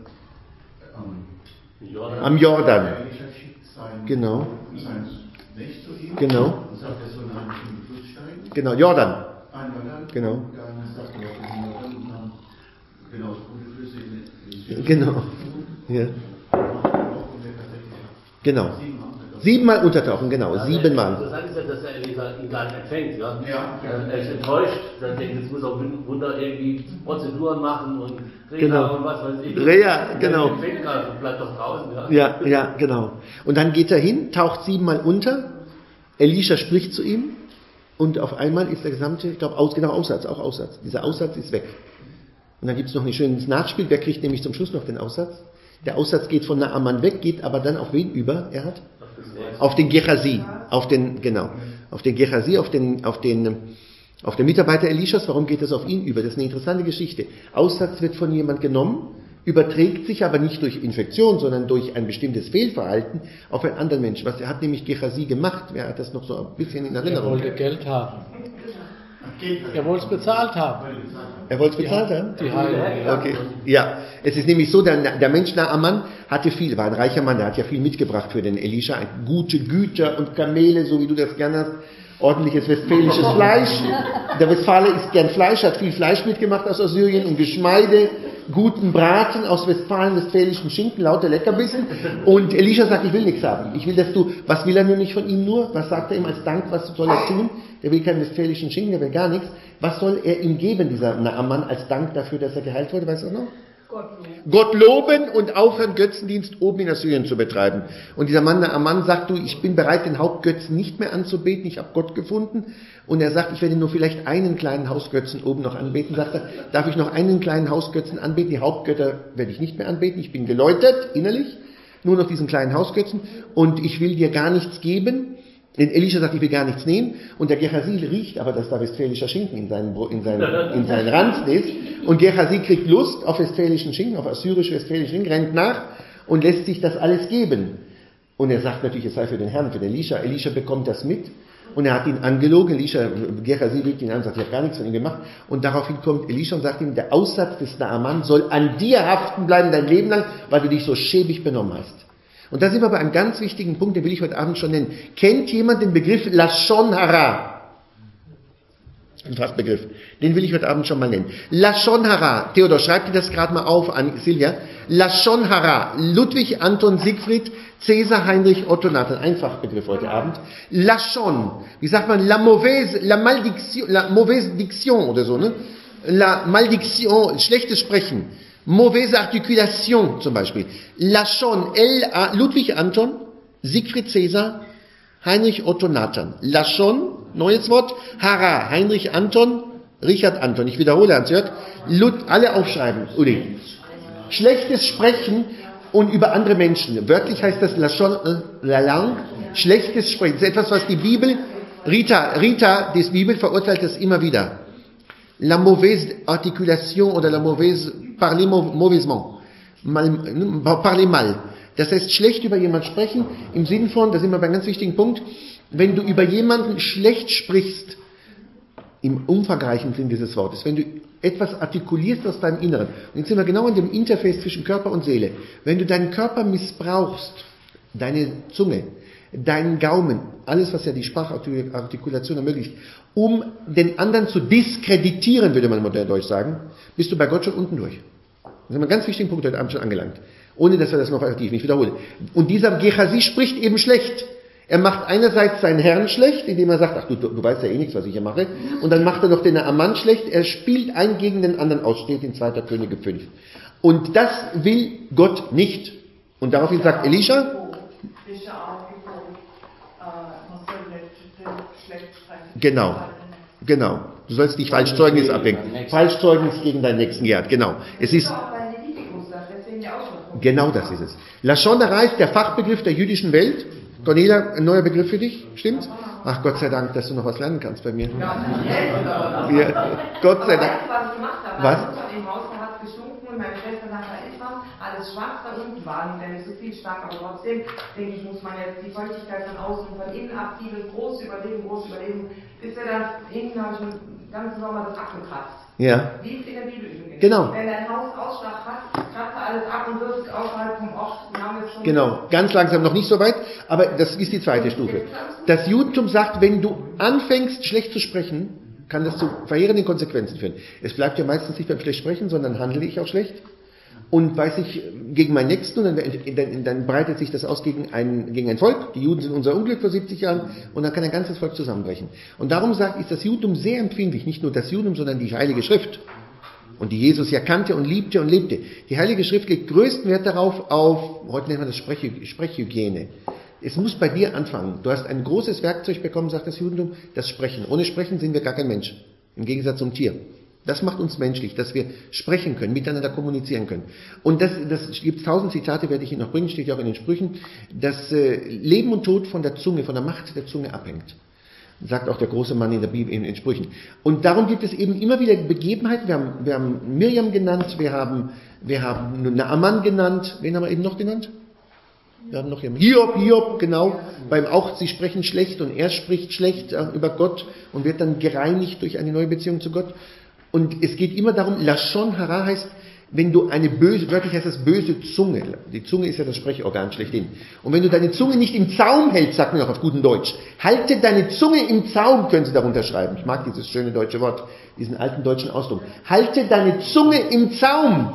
[SPEAKER 1] am Jordan.
[SPEAKER 3] Genau.
[SPEAKER 1] Genau.
[SPEAKER 3] Sein Knecht zu ihm.
[SPEAKER 1] Genau.
[SPEAKER 3] Und sagt, er soll in einen bestimmten Fluss steigen.
[SPEAKER 1] Genau, Jordan.
[SPEAKER 3] Einmal
[SPEAKER 1] Genau.
[SPEAKER 3] Und dann sagt er, was in Jordan und dann genau so gute Flüsse in
[SPEAKER 1] Genau. Ja. Genau. 7-mal untertauchen, genau. 7-mal.
[SPEAKER 9] Das ist ja, dass er ihn gar nicht empfängt. Ja? Er ist enttäuscht, dann denkt, jetzt muss er Wunder irgendwie Prozeduren machen und Trainer und was weiß ich.
[SPEAKER 1] Ja, genau.
[SPEAKER 9] Bleibt doch draußen.
[SPEAKER 1] Ja, genau. Und dann geht er hin, taucht 7-mal unter, Elisha spricht zu ihm und auf einmal ist der gesamte, ich glaube, Aussatz. Dieser Aussatz ist weg. Und dann gibt es noch ein schönes Nachspiel, wer kriegt nämlich zum Schluss noch den Aussatz? Der Aussatz geht von Naaman weg, geht aber dann auf wen über? Er hat? Auf den Gehazi, auf den Mitarbeiter Elishas. Warum geht es auf ihn über? Das ist eine interessante Geschichte. Aussatz wird von jemand genommen, überträgt sich aber nicht durch Infektion, sondern durch ein bestimmtes Fehlverhalten auf einen anderen Menschen. Was hat nämlich Gehazi gemacht? Wer hat das noch so ein bisschen in Erinnerung?
[SPEAKER 10] Er wollte Geld haben. Er wollte es bezahlt haben.
[SPEAKER 1] Er wollte es bezahlt haben?
[SPEAKER 10] Die Heilung.
[SPEAKER 1] Okay. Ja, es ist nämlich so, der Mensch Naaman hatte viel, war ein reicher Mann, der hat ja viel mitgebracht für den Elisha, gute Güter und Kamele, so wie du das gerne hast, ordentliches westfälisches Fleisch. Der Westfale isst gern Fleisch, hat viel Fleisch mitgemacht aus Assyrien und Geschmeide, guten Braten aus Westfalen, westfälischen Schinken, lauter Leckerbissen. Und Elisha sagt, ich will nichts haben. Ich will, was will er nur nicht von ihm nur? Was sagt er ihm als Dank, was soll er tun? Der will keinen westfälischen Schinken, der will gar nichts. Was soll er ihm geben, dieser Naaman, als Dank dafür, dass er geheilt wurde? Weißt du noch? Gott loben und aufhören, Götzendienst oben in Assyrien zu betreiben. Und dieser Mann Naaman sagt, ich bin bereit, den Hauptgötzen nicht mehr anzubeten, ich habe Gott gefunden. Und er sagt, ich werde nur vielleicht einen kleinen Hausgötzen oben noch anbeten. Sagt er, darf ich noch einen kleinen Hausgötzen anbeten? Die Hauptgötter werde ich nicht mehr anbeten, ich bin geläutert, innerlich. Nur noch diesen kleinen Hausgötzen. Und ich will dir gar nichts geben. Denn Elisha sagt, ich will gar nichts nehmen. Und der Gehazi riecht aber, dass da westfälischer Schinken in seinen Ranzen ist. Und Gehazi kriegt Lust auf westfälischen Schinken, auf assyrisch-westfälischen Schinken, rennt nach und lässt sich das alles geben. Und er sagt natürlich, es sei für den Herrn, für den Elisha. Elisha bekommt das mit. Und er hat ihn angelogen. Gehazi lügt ihn an und sagt, ich habe gar nichts von ihm gemacht. Und daraufhin kommt Elisha und sagt ihm, der Aussatz des Naaman soll an dir haften bleiben dein Leben lang, weil du dich so schäbig benommen hast. Und da sind wir bei einem ganz wichtigen Punkt, den will ich heute Abend schon nennen. Kennt jemand den Begriff Lashon Hara? Ein Fachbegriff. Den will ich heute Abend schon mal nennen. Lashon Hara. Theodor, schreib dir das gerade mal auf an Silvia. Lashon Hara. Ludwig, Anton, Siegfried, Cäsar, Heinrich, Otto, Nathan. Ein Fachbegriff heute Abend. Lashon. Wie sagt man? La mauvaise diction oder so, ne? La maldiction. Schlechtes Sprechen. Mauvaise Articulation zum Beispiel. Lashon, Ludwig Anton, Siegfried Cäsar, Heinrich Otto Nathan. Lashon, neues Wort, Hara, Heinrich Anton, Richard Anton. Ich wiederhole, Hans-Jörg. Alle aufschreiben, Uli. Schlechtes Sprechen und über andere Menschen. Wörtlich heißt das Lashon, la langue, schlechtes Sprechen. Das ist etwas, was die Bibel, Rita, die Bibel verurteilt das immer wieder. La mauvaise articulation oder la mauvaise, parler mauvaisement. Parler mal. Das heißt, schlecht über jemanden sprechen, im Sinn von, da sind wir bei einem ganz wichtigen Punkt, wenn du über jemanden schlecht sprichst, im umfangreichen Sinn dieses Wortes, wenn du etwas artikulierst aus deinem Inneren, und jetzt sind wir genau in dem Interface zwischen Körper und Seele, wenn du deinen Körper missbrauchst, deine Zunge, deinen Gaumen, alles, was ja die Sprachartikulation ermöglicht, um den anderen zu diskreditieren, würde man modern Deutsch sagen, bist du bei Gott schon unten durch. Das ist ein ganz wichtiger Punkt heute Abend schon angelangt. Ohne, dass wir das noch aktiv nicht wiederholen. Und dieser Gehazi spricht eben schlecht. Er macht einerseits seinen Herrn schlecht, indem er sagt, ach du weißt ja eh nichts, was ich hier mache. Und dann macht er noch den Naaman schlecht. Er spielt einen gegen den anderen aus, steht in 2. Könige 5. Und das will Gott nicht. Und daraufhin sagt Elisha, genau. Du sollst nicht Falschzeugnis ablegen. Falschzeugnis gegen deinen Nächsten, ja, genau. Es ist, genau das ist es. Lashon Hara ist der Fachbegriff der jüdischen Welt. Cornelia, ein neuer Begriff für dich, stimmt's? Ach, Gott sei Dank, dass du noch was lernen kannst bei mir. Ja, Gott sei Dank.
[SPEAKER 7] Was ich gemacht habe,
[SPEAKER 1] was?
[SPEAKER 7] Meine Mutter im Haus hat gestunken und meine Schwester sagt, da ist was, alles schwarz da unten, war nicht so viel stark, aber trotzdem, denke ich, muss man jetzt die Feuchtigkeit von außen und von innen abziehen, groß überleben. Bis wir dann innen habe ich den ganzen Sommer das abgekratzt.
[SPEAKER 1] Ja.
[SPEAKER 7] Wie in der Bibel übrigens.
[SPEAKER 1] Genau.
[SPEAKER 7] Wenn dein Haus Ausschlag hat, kratzt er alles ab und wirft es außerhalb vom Ort.
[SPEAKER 1] Genau, ganz langsam, noch nicht so weit, aber das ist die zweite Stufe. Das Judentum sagt, wenn du anfängst, schlecht zu sprechen, kann das zu verheerenden Konsequenzen führen. Es bleibt ja meistens nicht beim schlecht sprechen, sondern handle ich auch schlecht und weiß ich gegen meinen Nächsten und dann breitet sich das aus gegen ein Volk. Die Juden sind unser Unglück vor 70 Jahren und dann kann ein ganzes Volk zusammenbrechen. Und darum ist das Judentum sehr empfindlich, nicht nur das Judentum, sondern die Heilige Schrift. Und die Jesus ja kannte und liebte und lebte. Die Heilige Schrift legt größten Wert darauf, heute nennt man das Sprechhygiene. Es muss bei dir anfangen. Du hast ein großes Werkzeug bekommen, sagt das Judentum, das Sprechen. Ohne Sprechen sind wir gar kein Mensch. Im Gegensatz zum Tier. Das macht uns menschlich, dass wir sprechen können, miteinander kommunizieren können. Und das gibt 1000 Zitate, werde ich Ihnen noch bringen, steht ja auch in den Sprüchen, dass Leben und Tod von der Zunge, von der Macht der Zunge abhängt. Sagt auch der große Mann in der Bibel, in den Sprüchen. Und darum gibt es eben immer wieder Begebenheiten. Wir haben Miriam genannt, wir haben Naaman genannt. Wen haben wir eben noch genannt? Wir haben noch Hiob, genau. Beim auch, sie sprechen schlecht und er spricht schlecht über Gott und wird dann gereinigt durch eine neue Beziehung zu Gott. Und es geht immer darum, Lashon Hara heißt, wenn du eine böse, wörtlich heißt das böse Zunge, die Zunge ist ja das Sprechorgan schlechthin. Und wenn du deine Zunge nicht im Zaum hältst, sagt man auch auf guten Deutsch, halte deine Zunge im Zaum, können Sie darunter schreiben. Ich mag dieses schöne deutsche Wort, diesen alten deutschen Ausdruck. Halte deine Zunge im Zaum.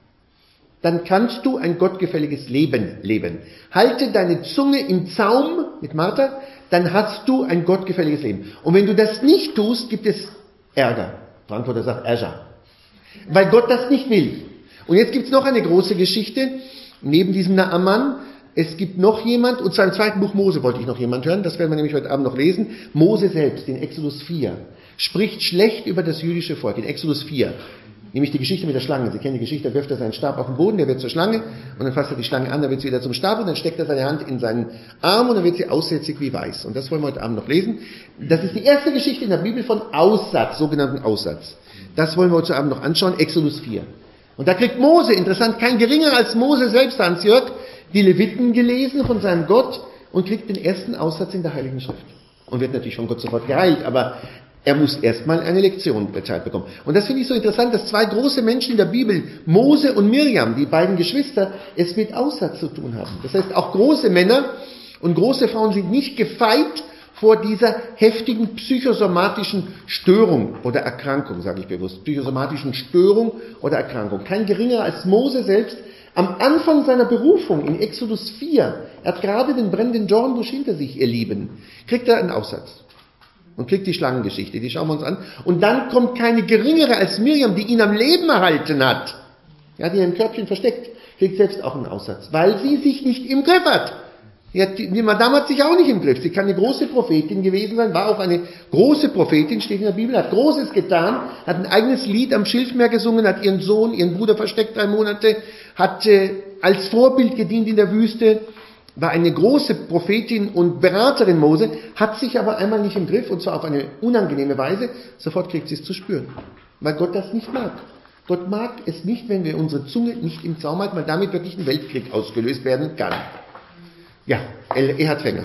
[SPEAKER 1] Dann kannst du ein gottgefälliges Leben leben. Halte deine Zunge im Zaum, mit Martha, dann hast du ein gottgefälliges Leben. Und wenn du das nicht tust, gibt es Ärger. Frankfurter sagt Ärger. Weil Gott das nicht will. Und jetzt gibt es noch eine große Geschichte, neben diesem Naaman. Es gibt noch jemand, und zwar im 2. Buch Mose wollte ich noch jemand hören, das werden wir nämlich heute Abend noch lesen. Mose selbst, in Exodus 4, spricht schlecht über das jüdische Volk, in Exodus 4. Nämlich die Geschichte mit der Schlange. Sie kennen die Geschichte, da wirft er seinen Stab auf den Boden, der wird zur Schlange, und dann fasst er die Schlange an, dann wird sie wieder zum Stab, und dann steckt er seine Hand in seinen Arm, und dann wird sie aussätzig wie weiß. Und das wollen wir heute Abend noch lesen. Das ist die erste Geschichte in der Bibel von Aussatz, sogenannten Aussatz. Das wollen wir heute Abend noch anschauen, Exodus 4. Und da kriegt Mose, interessant, kein geringerer als Mose selbst, Hans-Jörg, die Leviten gelesen von seinem Gott und kriegt den ersten Aussatz in der Heiligen Schrift. Und wird natürlich von Gott sofort geheilt, aber er muss erstmal eine Lektion erteilt bekommen. Und das finde ich so interessant, dass zwei große Menschen in der Bibel, Mose und Miriam, die beiden Geschwister, es mit Aussatz zu tun haben. Das heißt, auch große Männer und große Frauen sind nicht gefeit vor dieser heftigen psychosomatischen Störung oder Erkrankung, sage ich bewusst, psychosomatischen Störung oder Erkrankung. Kein geringerer als Mose selbst, am Anfang seiner Berufung in Exodus 4, er hat gerade den brennenden Dornbusch hinter sich, ihr Lieben, kriegt er einen Aussatz und kriegt die Schlangengeschichte, die schauen wir uns an. Und dann kommt keine geringere als Miriam, die ihn am Leben erhalten hat, ja, die im Körbchen versteckt, kriegt selbst auch einen Aussatz, weil sie sich nicht im Griff hat. Die Madame hat sich auch nicht im Griff. Sie kann eine große Prophetin gewesen sein, war auch eine große Prophetin, steht in der Bibel, hat Großes getan, hat ein eigenes Lied am Schilfmeer gesungen, hat ihren Sohn, ihren Bruder versteckt 3 Monate, hat als Vorbild gedient in der Wüste, war eine große Prophetin und Beraterin Mose, hat sich aber einmal nicht im Griff, und zwar auf eine unangenehme Weise, sofort kriegt sie es zu spüren. Weil Gott das nicht mag. Gott mag es nicht, wenn wir unsere Zunge nicht im Zaum halten, weil damit wirklich ein Weltkrieg ausgelöst werden kann. Ja, Erhard Fänger.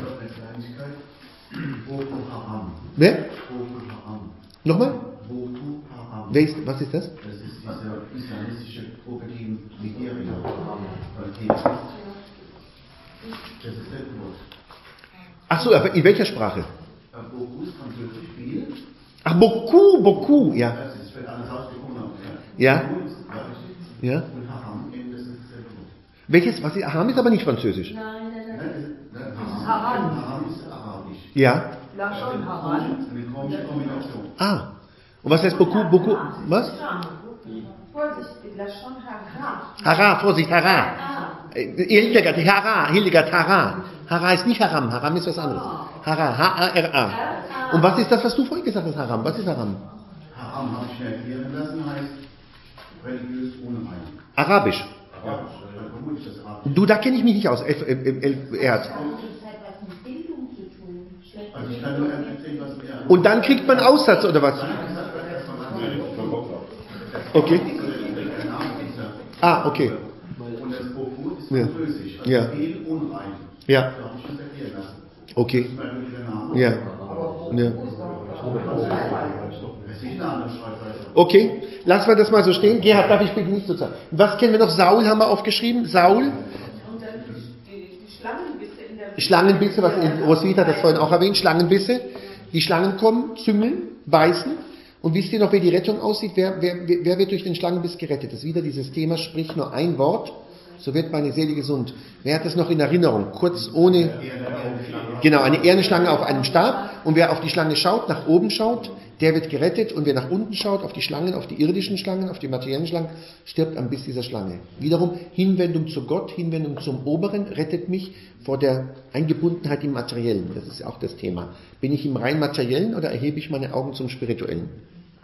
[SPEAKER 1] Wer? Nochmal? Was ist das?
[SPEAKER 3] Das ist diese islamistische Gruppe, die in Nigeria das ist das Wort.
[SPEAKER 1] Ach so, aber in welcher Sprache?
[SPEAKER 3] Beaucoup ist französisch, viel.
[SPEAKER 1] Ach, beaucoup, ja.
[SPEAKER 3] Das ist für alles ausgekommen.
[SPEAKER 1] Ja.
[SPEAKER 3] Ja.
[SPEAKER 1] Ja.
[SPEAKER 3] Und Haram, das ist dasselbe Wort.
[SPEAKER 1] Welches? Haram ist aber nicht französisch.
[SPEAKER 6] Nein.
[SPEAKER 3] Haram ist arabisch.
[SPEAKER 1] Ja.
[SPEAKER 6] Lashon Hara.
[SPEAKER 3] Eine komische Kombination.
[SPEAKER 1] Ah. Und was heißt beaucoup? Was?
[SPEAKER 7] Vorsicht, Lashon Hara.
[SPEAKER 1] Hara, Vorsicht, Hara. Hildegard, Hara. Hara ist nicht Haram. Haram ist was anderes. Hara, H-A-R-A. Und was ist das, was du vorhin gesagt hast, Haram? Was ist Haram?
[SPEAKER 3] Haram habe ich mir erklären lassen, heißt religiös ohne Meinung.
[SPEAKER 1] Arabisch.
[SPEAKER 3] Ja, vermutlich das Arabisch.
[SPEAKER 1] Du, da kenne ich mich nicht aus, Erhard.
[SPEAKER 3] Also ich kann nur erzählen, was er...
[SPEAKER 1] Und dann kriegt man Aussatz, oder was? Okay. Ah, okay.
[SPEAKER 3] Und das Beaucoup ist französisch, also
[SPEAKER 1] Ja.
[SPEAKER 3] viel unrein.
[SPEAKER 1] Ja.
[SPEAKER 3] Da habe ich das erklären lassen.
[SPEAKER 1] Okay.
[SPEAKER 3] Das ist mal wirklich der Name.
[SPEAKER 1] Ja. Ja.
[SPEAKER 3] Das ist nicht eine andere Schreibweise.
[SPEAKER 1] Okay, lassen wir das mal so stehen. Gerhard, darf ich bitte nicht so sagen. Was kennen wir noch? Saul haben wir aufgeschrieben. Saul.
[SPEAKER 7] Und dann die Schlangenbisse in der
[SPEAKER 1] Schlangenbisse, was Roswitha hat das vorhin auch erwähnt. Schlangenbisse. Die Schlangen kommen, züngeln, beißen. Und wisst ihr noch, wie die Rettung aussieht? Wer wird durch den Schlangenbiss gerettet? Das ist wieder dieses Thema, sprich nur ein Wort, so wird meine Seele gesund. Wer hat das noch in Erinnerung? Kurz ohne... Genau, eine Ehrenschlange auf einem Stab. Und wer auf die Schlange schaut, nach oben schaut, der wird gerettet. Und wer nach unten schaut, auf die Schlangen, auf die irdischen Schlangen, auf die materiellen Schlangen, stirbt am Biss dieser Schlange. Wiederum, Hinwendung zu Gott, Hinwendung zum Oberen, rettet mich vor der Eingebundenheit im Materiellen. Das ist auch das Thema. Bin ich im rein Materiellen oder erhebe ich meine Augen zum Spirituellen?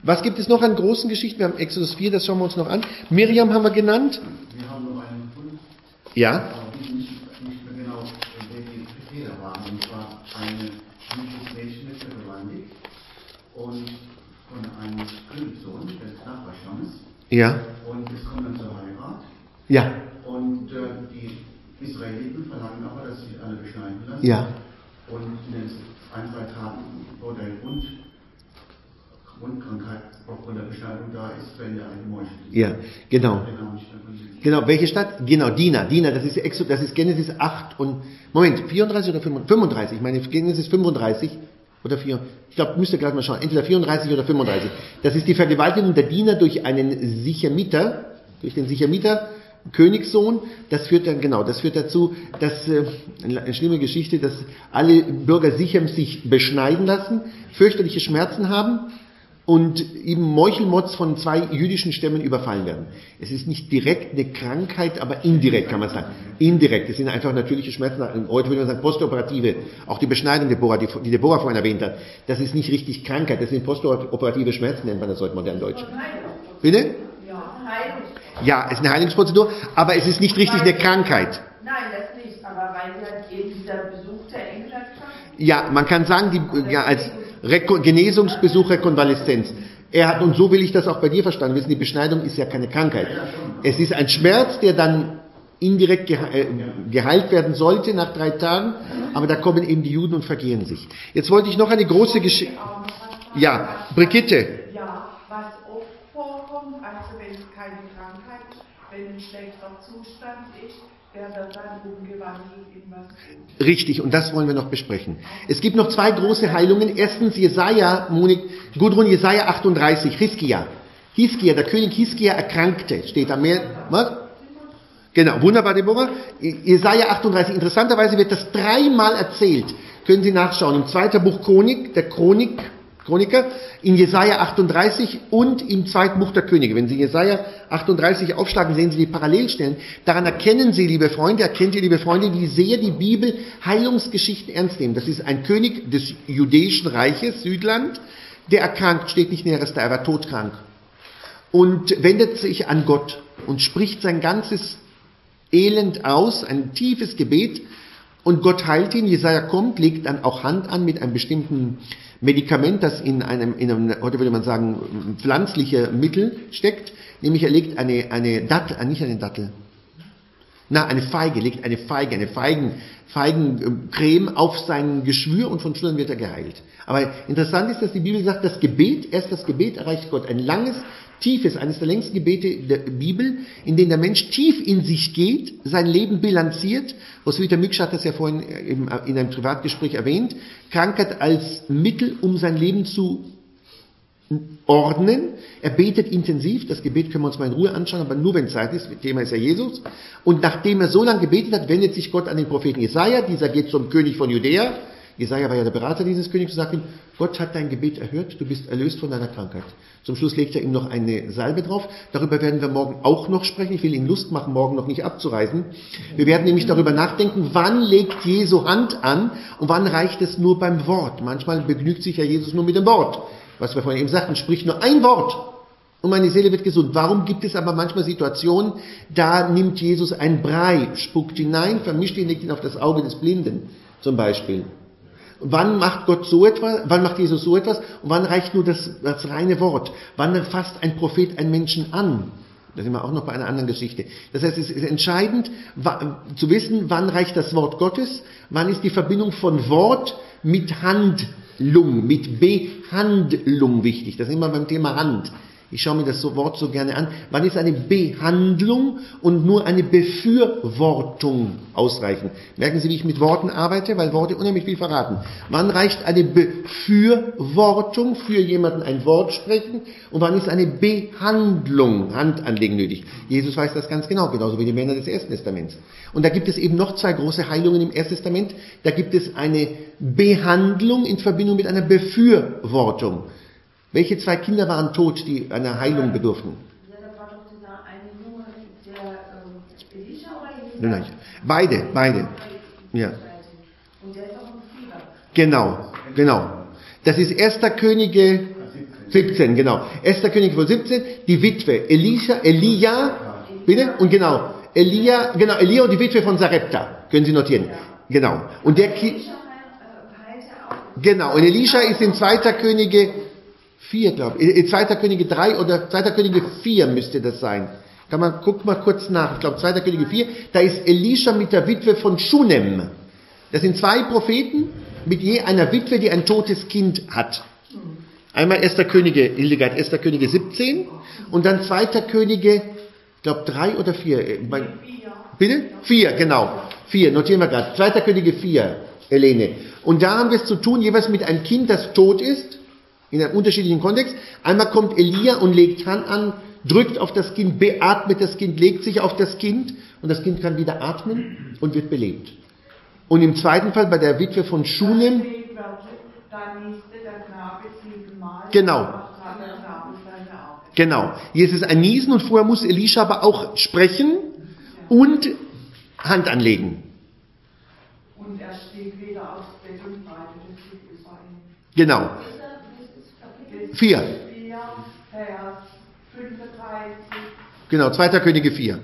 [SPEAKER 1] Was gibt es noch an großen Geschichten? Wir haben Exodus 4, das schauen wir uns noch an. Miriam haben wir genannt.
[SPEAKER 3] Wir haben noch einen gefunden.
[SPEAKER 1] Ja.
[SPEAKER 3] Aber nicht mehr genau, welche Kriterien waren. Und zwar ein jüdisches Mädchen mit vergewaltigt und von einem Königssohn des Nachbarstammes.
[SPEAKER 1] Ja.
[SPEAKER 3] Und es kommt dann zur Heirat.
[SPEAKER 1] Ja.
[SPEAKER 3] Und die Israeliten verlangen aber, dass sie alle beschneiden lassen.
[SPEAKER 1] Ja.
[SPEAKER 3] Und in 1-2 Tagen, wo der Grundkrankheit aufgrund der Beschneidung da ist, wenn der eine Meuchel ist.
[SPEAKER 1] Ja, genau. Genau, welche Stadt? Genau, Dina, das ist Genesis 8 und, Moment, 34 oder 35? Ich meine, Genesis 35 oder 4, ich glaube, müsst ihr gleich mal schauen, entweder 34 oder 35. Das ist die Vergewaltigung der Diener durch einen Sichemiter, Königssohn. Das führt dazu, dass, eine schlimme Geschichte, dass alle Bürger Sichems sich beschneiden lassen, fürchterliche Schmerzen haben und eben Meuchelmotz von 2 jüdischen Stämmen überfallen werden. Es ist nicht direkt eine Krankheit, aber indirekt kann man sagen. Indirekt, es sind einfach natürliche Schmerzen. Heute würde man sagen postoperative, auch die Beschneidung, die Deborah vorhin erwähnt hat. Das ist nicht richtig Krankheit, das sind postoperative Schmerzen, nennt man das heute modern Deutsch. Bitte? Ja, es ist eine Heilungsprozedur, aber es ist nicht richtig eine Krankheit.
[SPEAKER 6] Nein, das nicht, aber weil eben dieser Besuch der Engel stattfand.
[SPEAKER 1] Ja, man kann sagen, als Genesungsbesuch, Rekonvaleszenz. Und so will ich das auch bei dir verstanden wissen, die Beschneidung ist ja keine Krankheit. Es ist ein Schmerz, der dann indirekt geheilt werden sollte nach 3 Tagen, aber da kommen eben die Juden und vergehen sich. Jetzt wollte ich noch eine große Geschichte. Ja, Brigitte.
[SPEAKER 6] Ja, was oft vorkommt, also wenn es keine Krankheit ist, wenn ein schlechter Zustand ist, der wird dann umgewandelt in was.
[SPEAKER 1] Richtig, und das wollen wir noch besprechen. Es gibt noch 2 große Heilungen. Erstens Jesaja 38, Hiskia, der König Hiskia erkrankte, steht da mehr, was? Genau, wunderbar, Deborah. Jesaja 38, interessanterweise wird das 3-mal erzählt. Können Sie nachschauen, im 2. Buch Chroniker, in Jesaja 38 und im 2. Buch der Könige. Wenn Sie Jesaja 38 aufschlagen, sehen Sie die Parallelstellen. Daran erkennt ihr, liebe Freunde, wie sehr die Bibel Heilungsgeschichten ernst nehmen. Das ist ein König des jüdischen Reiches, Südland, der erkrankt, steht nicht Näheres da, er war todkrank. Und wendet sich an Gott und spricht sein ganzes Elend aus, ein tiefes Gebet, und Gott heilt ihn. Jesaja kommt, legt dann auch Hand an mit einem bestimmten Medikament, das in einem, heute würde man sagen, pflanzlicher Mittel steckt, nämlich er legt eine Feigencreme auf sein Geschwür und von Stunden wird er geheilt. Aber interessant ist, dass die Bibel sagt, erst das Gebet erreicht Gott. Ein langes, tiefes, eines der längsten Gebete der Bibel, in dem der Mensch tief in sich geht, sein Leben bilanziert. Roswitha Myksch hat das ja vorhin in einem Privatgespräch erwähnt. Krankheit als Mittel, um sein Leben zu ordnen. Er betet intensiv, das Gebet können wir uns mal in Ruhe anschauen, aber nur wenn Zeit ist, Thema ist ja Jesus. Und nachdem er so lange gebetet hat, wendet sich Gott an den Propheten Jesaja, dieser geht zum König von Judäa. Jesaja war ja der Berater dieses Königs und sagt ihm, Gott hat dein Gebet erhört, du bist erlöst von deiner Krankheit. Zum Schluss legt er ihm noch eine Salbe drauf. Darüber werden wir morgen auch noch sprechen. Ich will Ihnen Lust machen, morgen noch nicht abzureisen. Wir werden nämlich darüber nachdenken, wann legt Jesu Hand an und wann reicht es nur beim Wort. Manchmal begnügt sich ja Jesus nur mit dem Wort. Was wir vorhin eben sagten, spricht nur ein Wort und meine Seele wird gesund. Warum gibt es aber manchmal Situationen, da nimmt Jesus ein Brei, spuckt hinein, vermischt ihn, legt ihn auf das Auge des Blinden zum Beispiel. Wann macht Gott so etwas? Wann macht Jesus so etwas? Und wann reicht nur das reine Wort? Wann fasst ein Prophet einen Menschen an? Da sind wir auch noch bei einer anderen Geschichte. Das heißt, es ist entscheidend zu wissen, wann reicht das Wort Gottes? Wann ist die Verbindung von Wort mit Handlung, mit Behandlung wichtig? Das ist immer beim Thema Hand. Ich schaue mir das Wort so gerne an. Wann ist eine Behandlung und nur eine Befürwortung ausreichend? Merken Sie, wie ich mit Worten arbeite, weil Worte unheimlich viel verraten. Wann reicht eine Befürwortung, für jemanden ein Wort sprechen? Und wann ist eine Behandlung, Handanlegen nötig? Jesus weiß das ganz genau, genauso wie die Männer des Ersten Testaments. Und da gibt es eben noch 2 große Heilungen im Ersten Testament. Da gibt es eine Behandlung in Verbindung mit einer Befürwortung. Welche 2 Kinder waren tot, die einer Heilung bedurften?
[SPEAKER 6] Ja, das war doch dieser eine Junge, der Elisha oder Elisha?
[SPEAKER 1] Nein, beide. Ja.
[SPEAKER 6] Und der ist auch ein Fieber.
[SPEAKER 1] Genau. Das ist 1. Könige 17, genau. 1. Könige 17, die Witwe Elia, bitte? Und genau, Elia und die Witwe von Sarepta, können Sie notieren. Genau. Und genau, und Elisha ist in 2. Könige 4, glaube ich. 2. Könige 3 oder 2. Könige 4 müsste das sein. Guck mal kurz nach. Ich glaube 2. Könige 4, da ist Elisha mit der Witwe von Shunem. Das sind 2 Propheten mit je einer Witwe, die ein totes Kind hat. Einmal 1. Könige, Hildegard, 1. Könige 17 und dann 2. Könige, ich glaube 3 oder 4. Bitte? 4, genau. 4, notieren wir gerade. 2. Könige 4, Helene. Und da haben wir es zu tun, jeweils mit einem Kind, das tot ist, in einem unterschiedlichen Kontext. Einmal kommt Elia und legt Hand an, drückt auf das Kind, beatmet das Kind, legt sich auf das Kind und das Kind kann wieder atmen und wird belebt. Und im zweiten Fall bei der Witwe von Shunem, genau. Hier ist es ein Niesen und vorher muss Elisha aber auch sprechen und Hand anlegen.
[SPEAKER 6] Und er steht wieder aufs Bett und breitet sich über ihn.
[SPEAKER 1] Genau. 4.
[SPEAKER 6] Vers 35.
[SPEAKER 1] Genau, 2. Könige 4.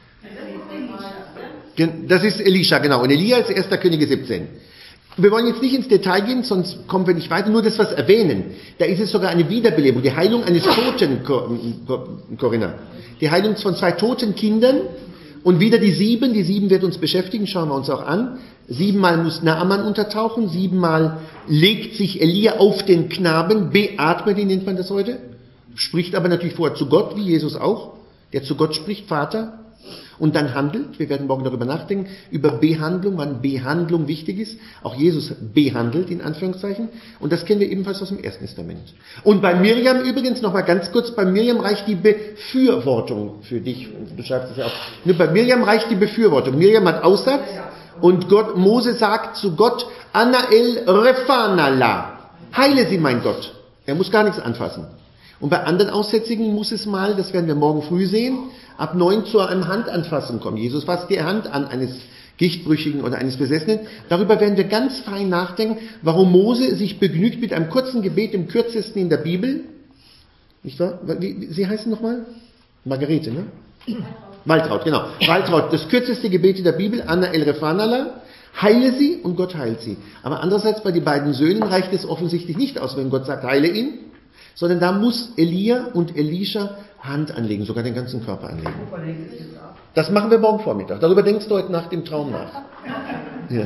[SPEAKER 1] Das ist Elisha, genau. Und Elia ist 1. Könige 17. Wir wollen jetzt nicht ins Detail gehen, sonst kommen wir nicht weiter, nur das was erwähnen. Da ist es sogar eine Wiederbelebung, die Heilung eines Toten, Corinna. Die Heilung von 2 toten Kindern und wieder die 7 wird uns beschäftigen, schauen wir uns auch an. 7-mal muss Naaman untertauchen, 7-mal legt sich Elia auf den Knaben, beatmet ihn, nennt man das heute, spricht aber natürlich vorher zu Gott, wie Jesus auch, der zu Gott spricht, Vater, und dann handelt. Wir werden morgen darüber nachdenken, über Behandlung, wann Behandlung wichtig ist. Auch Jesus behandelt, in Anführungszeichen. Und das kennen wir ebenfalls aus dem Ersten Testament. Und bei Miriam übrigens, nochmal ganz kurz, bei Miriam reicht die Befürwortung für dich. Du schreibst es ja auch. Nur bei Miriam reicht die Befürwortung. Miriam hat Aussatz und Mose sagt zu Gott, Anael Refanala, heile sie, mein Gott. Er muss gar nichts anfassen. Und bei anderen Aussätzigen muss es mal, das werden wir morgen früh sehen, ab 9 zu einem Handanfassen kommen. Jesus fasst die Hand an eines Gichtbrüchigen oder eines Besessenen. Darüber werden wir ganz fein nachdenken, warum Mose sich begnügt mit einem kurzen Gebet, dem kürzesten in der Bibel. Nicht wahr? Sie heißen nochmal? Margarete, ne? Waltraud, genau. Waltraud, das kürzeste Gebet in der Bibel, Anna El Refanala, heile sie und Gott heilt sie. Aber andererseits bei den beiden Söhnen reicht es offensichtlich nicht aus, wenn Gott sagt, heile ihn, sondern da muss Elia und Elisha Hand anlegen, sogar den ganzen Körper anlegen. Das machen wir morgen Vormittag. Darüber denkst du heute Nacht im Traum nach. Ja.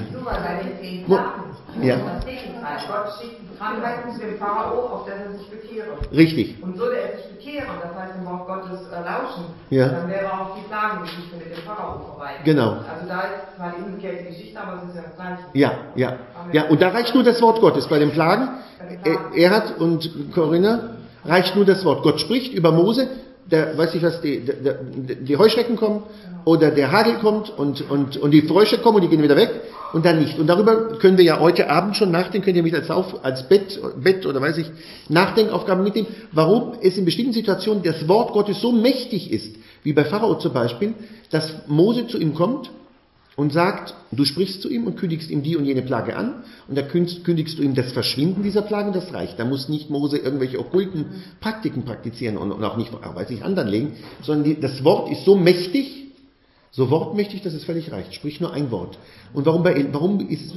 [SPEAKER 1] Ja.
[SPEAKER 7] Gott schickt Krankheiten zu dem Pharao, auf der er sich bekehre.
[SPEAKER 1] Richtig.
[SPEAKER 7] Und würde er sich bekehren, das heißt im Wort Gottes lauschen,
[SPEAKER 1] ja,
[SPEAKER 7] dann wäre auch die Plagengeschichte mit dem Pharao vorbei.
[SPEAKER 1] Genau.
[SPEAKER 7] Also da ist zwar die umgekehrte Geschichte, aber es ist ja das Gleiche.
[SPEAKER 1] Ja, und da reicht nur das Wort Gottes. Bei den Plagen, Erhard und Corinna, reicht nur das Wort. Gott spricht über Mose, weiß ich was, die Heuschrecken kommen oder der Hagel kommt und die Frösche kommen und die gehen wieder weg und dann nicht. Und darüber können wir ja heute Abend schon nachdenken, könnt ihr mich als Bett oder weiß ich, Nachdenkaufgaben mitnehmen, warum es in bestimmten Situationen das Wort Gottes so mächtig ist, wie bei Pharao zum Beispiel, dass Mose zu ihm kommt und sagt, du sprichst zu ihm und kündigst ihm die und jene Plage an und da kündigst du ihm das Verschwinden dieser Plage und das reicht. Da muss nicht Mose irgendwelche okkulten Praktiken praktizieren und auch nicht, weiß ich, anderen legen, sondern das Wort ist so mächtig, so wortmächtig, dass es völlig reicht. Sprich nur ein Wort. Und warum ist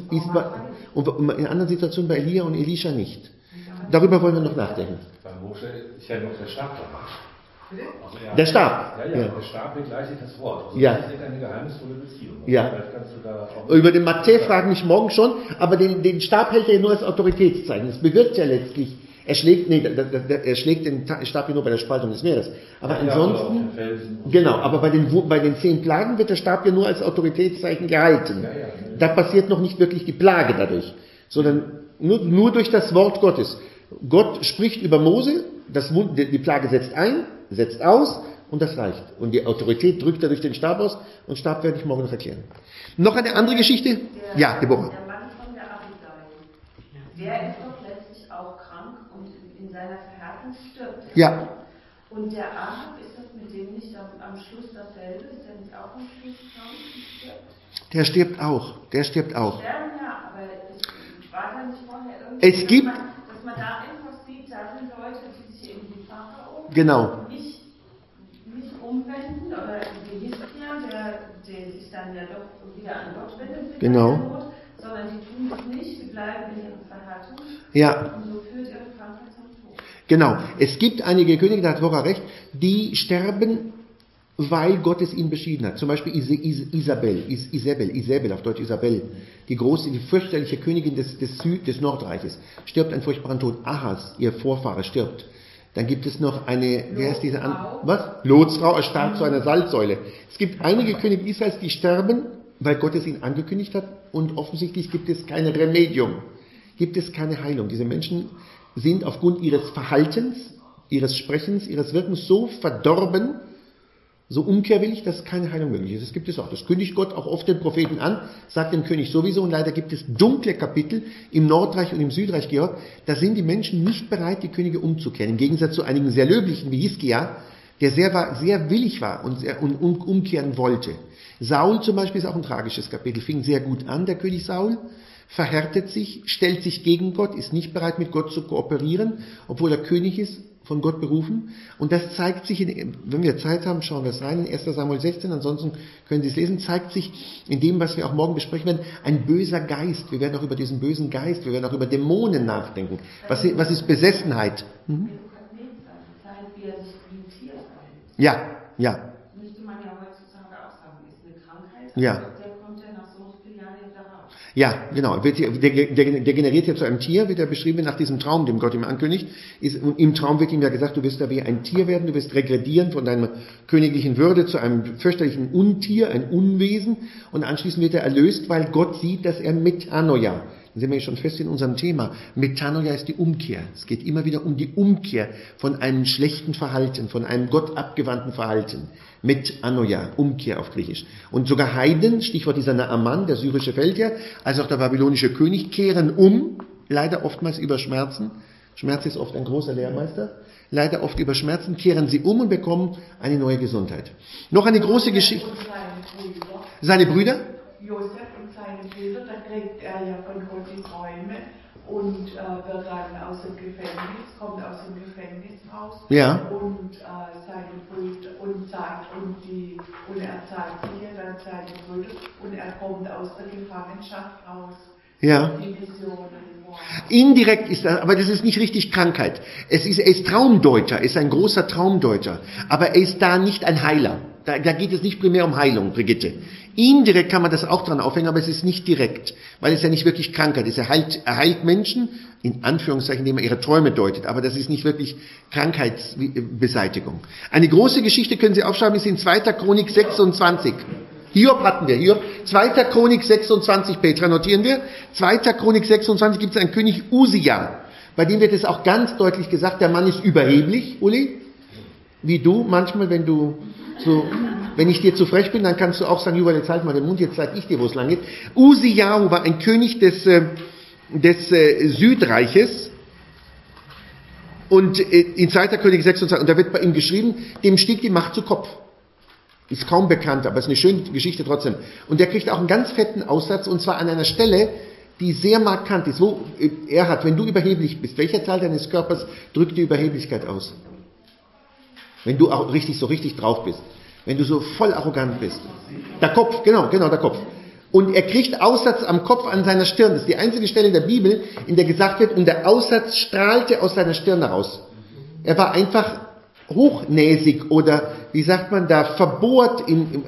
[SPEAKER 1] in anderen Situationen bei Elia und Elisha nicht? Darüber wollen wir noch nachdenken.
[SPEAKER 5] Bei Mose ist ja noch der Stab dabei.
[SPEAKER 1] Also der Stab.
[SPEAKER 5] Ja, der Stab begleitet das Wort. Also
[SPEAKER 1] ja.
[SPEAKER 5] Das ist eine geheimnisvolle Beziehung.
[SPEAKER 1] Ja.
[SPEAKER 5] Kannst du da auch
[SPEAKER 1] über den Matthä fragen mich morgen schon, aber den Stab hält er nur als Autoritätszeichen. Das bewirkt ja letztlich. Er schlägt den Stab ja nur bei der Spaltung des Meeres. Aber ansonsten, genau, aber bei den 10 Plagen wird der Stab ja nur als Autoritätszeichen gehalten. Da passiert noch nicht wirklich die Plage dadurch, sondern nur durch das Wort Gottes. Gott spricht über Mose, die Plage setzt ein, setzt aus und das reicht. Und die Autorität drückt er durch den Stab aus und Stab werde ich morgen noch erklären. Noch eine andere Geschichte? Ja, Deborah.
[SPEAKER 11] Der Mann von der Abigail, der ist doch letztlich auch krank und in seiner Verhärtung stirbt.
[SPEAKER 1] Ja.
[SPEAKER 11] Und der Ahab, ist das mit dem nicht am Schluss dasselbe? Ist der nicht auch am Schluss krank und stirbt?
[SPEAKER 1] Der stirbt auch.
[SPEAKER 11] Sterben ja, aber war da nicht vorher
[SPEAKER 1] Es gibt...
[SPEAKER 11] dass man da einfach sieht, da sind Leute, die sich
[SPEAKER 1] Genau.
[SPEAKER 11] Nicht umwenden, oder die Hiskia, der sich dann ja doch wieder an Gott wendet,
[SPEAKER 1] genau.
[SPEAKER 11] sondern die tun es nicht, sie bleiben in ihren Verhaltung.
[SPEAKER 1] Ja.
[SPEAKER 11] Und so führt ihre Krankheit zum Tod.
[SPEAKER 1] Genau. Es gibt einige Könige, da hat Dvorah recht, die sterben, weil Gott es ihnen beschieden hat. Zum Beispiel Isabel, auf Deutsch Isabel, die fürchterliche Königin des Nordreiches, stirbt einen furchtbaren Tod. Ahas, ihr Vorfahre, stirbt. Dann gibt es noch eine, wer ist diese Lotsfrau erstarrt zu einer Salzsäule. Es gibt einige Könige Israels, die sterben, weil Gott es ihnen angekündigt hat, und offensichtlich gibt es kein Remedium, gibt es keine Heilung. Diese Menschen sind aufgrund ihres Verhaltens, ihres Sprechens, ihres Wirkens so verdorben, so umkehrwillig, dass keine Heilung möglich ist. Das gibt es auch. Das kündigt Gott auch oft den Propheten an, sagt dem König sowieso, und leider gibt es dunkle Kapitel im Nordreich und im Südreich, Georg, da sind die Menschen nicht bereit, die Könige umzukehren. Im Gegensatz zu einigen sehr löblichen wie Hiskia, der sehr willig war und umkehren wollte. Saul zum Beispiel ist auch ein tragisches Kapitel, fing sehr gut an, der König Saul, verhärtet sich, stellt sich gegen Gott, ist nicht bereit, mit Gott zu kooperieren, obwohl er König ist, von Gott berufen. Und das zeigt sich, wenn wir Zeit haben, schauen wir es rein, in 1. Samuel 16, ansonsten können Sie es lesen, zeigt sich in dem, was wir auch morgen besprechen werden, ein böser Geist. Wir werden auch über diesen bösen Geist, wir werden auch über Dämonen nachdenken. Was ist Besessenheit? Mhm. Ja.
[SPEAKER 7] Müsste man ja heutzutage auch sagen, ist eine Krankheit,
[SPEAKER 1] ja.
[SPEAKER 7] Der kommt ja nach so vielen Jahren wieder raus.
[SPEAKER 1] Ja, genau. Der generiert ja zu einem Tier, wird er beschrieben nach diesem Traum, den Gott ihm ankündigt. Und im Traum wird ihm ja gesagt, du wirst da wie ein Tier werden, du wirst regredieren von deiner königlichen Würde zu einem fürchterlichen Untier, ein Unwesen. Und anschließend wird er erlöst, weil Gott sieht, dass er Metanoia, dann sind wir schon fest in unserem Thema. Metanoia ist die Umkehr. Es geht immer wieder um die Umkehr von einem schlechten Verhalten, von einem Gott abgewandten Verhalten. Metanoia, Umkehr auf Griechisch. Und sogar Heiden, Stichwort dieser Naaman, der syrische Feldherr, als auch der babylonische König, kehren um, leider oftmals über Schmerzen. Schmerz ist oft ein großer Lehrmeister. Leider oft über Schmerzen kehren sie um und bekommen eine neue Gesundheit. Noch eine große Geschichte. Seine Brüder?
[SPEAKER 6] Josef und seine Brüder, da kriegt er ja von Gott die Träume und wird dann kommt aus dem Gefängnis raus.
[SPEAKER 1] Ja.
[SPEAKER 6] Und seine Brüder und er zeigt sich dann seine Brüder und er kommt aus der Gefangenschaft raus.
[SPEAKER 1] Ja.
[SPEAKER 6] Die Visionen.
[SPEAKER 1] Indirekt ist das, aber das ist nicht richtig Krankheit. Er ist Traumdeuter, ist ein großer Traumdeuter, aber er ist da nicht ein Heiler. Da geht es nicht primär um Heilung, Brigitte. Indirekt kann man das auch dran aufhängen, aber es ist nicht direkt, weil es ja nicht wirklich Krankheit ist. Er heilt Menschen, in Anführungszeichen, indem er ihre Träume deutet, aber das ist nicht wirklich Krankheitsbeseitigung. Eine große Geschichte können Sie aufschreiben, ist in 2. Chronik 26. Hiob hatten wir, Hiob. 2. Chronik 26, Petra, notieren wir. 2. Chronik 26 gibt es einen König Usia. Bei dem wird es auch ganz deutlich gesagt, der Mann ist überheblich, Uli. Wie du, manchmal, wenn ich dir zu frech bin, dann kannst du auch sagen, jetzt halt mal den Mund, jetzt zeig ich dir, wo es lang geht. Usiahu war ein König des Südreiches. Und in 2. König 26, und da wird bei ihm geschrieben, dem stieg die Macht zu Kopf. Ist kaum bekannt, aber ist eine schöne Geschichte trotzdem. Und der kriegt auch einen ganz fetten Aussatz, und zwar an einer Stelle, die sehr markant ist. Wo er hat, wenn du überheblich bist, welcher Teil deines Körpers drückt die Überheblichkeit aus? Wenn du auch so richtig drauf bist. Wenn du so voll arrogant bist. Der Kopf, genau, der Kopf. Und er kriegt Aussatz am Kopf an seiner Stirn. Das ist die einzige Stelle in der Bibel, in der gesagt wird, und der Aussatz strahlte aus seiner Stirn heraus. Er war einfach hochnäsig oder, wie sagt man da, verbohrt,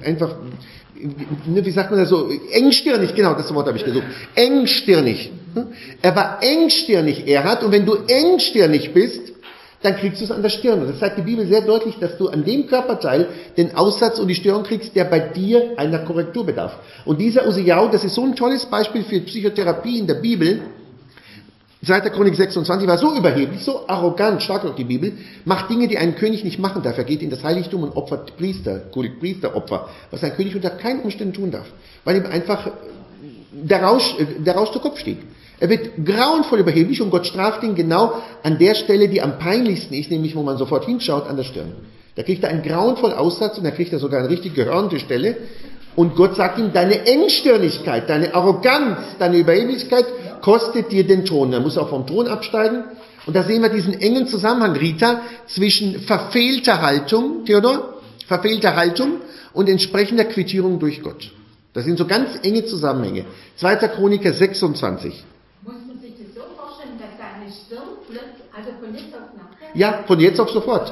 [SPEAKER 1] wie sagt man da so, engstirnig, genau, das Wort habe ich gesucht. Engstirnig. Er war engstirnig, und wenn du engstirnig bist, dann kriegst du es an der Stirn. Und das zeigt die Bibel sehr deutlich, dass du an dem Körperteil den Aussatz und die Störung kriegst, der bei dir einer Korrektur bedarf. Und dieser Usiahu, das ist so ein tolles Beispiel für Psychotherapie in der Bibel. 2. Chronik 26 war so überheblich, so arrogant, stark auch die Bibel, macht Dinge, die ein König nicht machen darf. Er geht in das Heiligtum und opfert Priesteropfer, was ein König unter keinen Umständen tun darf, weil ihm einfach der Rausch zu Kopf stieg. Er wird grauenvoll überheblich und Gott straft ihn genau an der Stelle, die am peinlichsten ist, nämlich wo man sofort hinschaut, an der Stirn. Da kriegt er einen grauenvollen Aussatz und da kriegt er sogar eine richtig gehörnte Stelle. Und Gott sagt ihm, deine Engstirnigkeit, deine Arroganz, deine Überheblichkeit kostet dir den Thron. Er muss auch vom Thron absteigen Und da sehen wir diesen engen Zusammenhang, Rita, zwischen verfehlter Haltung, Theodor, verfehlter Haltung und entsprechender Quittierung durch Gott. Das sind so ganz enge Zusammenhänge. 2. Chroniker 26.
[SPEAKER 11] Muss man sich das so vorstellen, dass deine Stirn plötzlich, also von jetzt auf nachher?
[SPEAKER 1] Ja, von jetzt auf sofort.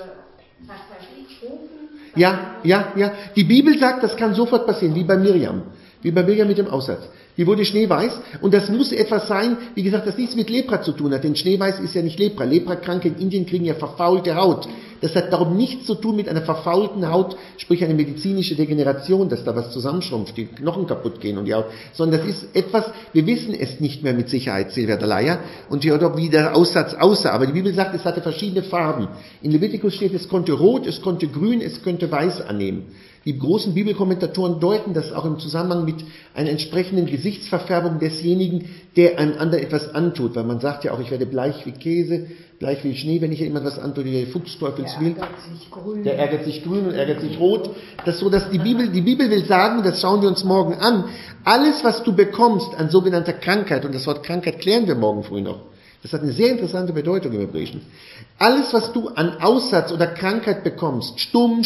[SPEAKER 11] Was weiß ich, rufen?
[SPEAKER 1] Ja. Die Bibel sagt, das kann sofort passieren, wie bei Miriam mit dem Aussatz. Die wurde schneeweiß und das muss etwas sein, wie gesagt, das nichts mit Lepra zu tun hat, denn schneeweiß ist ja nicht Lepra. Leprakranke in Indien kriegen ja verfaulte Haut. Das hat darum nichts zu tun mit einer verfaulten Haut, sprich eine medizinische Degeneration, dass da was zusammenschrumpft, die Knochen kaputt gehen und die Haut, sondern das ist etwas, wir wissen es nicht mehr mit Sicherheit, Silvia Dalaya, und Theodor, wie der Aussatz aussah, aber die Bibel sagt, es hatte verschiedene Farben. In Levitikus steht, es konnte rot, es konnte grün, es könnte weiß annehmen. Die großen Bibelkommentatoren deuten das auch im Zusammenhang mit einer entsprechenden Gesichtsverfärbung desjenigen, der einem anderen etwas antut, weil man sagt ja auch, ich werde bleich wie Käse, bleich wie Schnee, wenn ich jemand was antue, der Fuchsteufelswild. Der ärgert sich grün und ärgert sich rot. Das ist so, dass die Bibel will sagen, das schauen wir uns morgen an, alles, was du bekommst an sogenannter Krankheit, und das Wort Krankheit klären wir morgen früh noch, das hat eine sehr interessante Bedeutung im Hebräischen. Alles, was du an Aussatz oder Krankheit bekommst, stumm,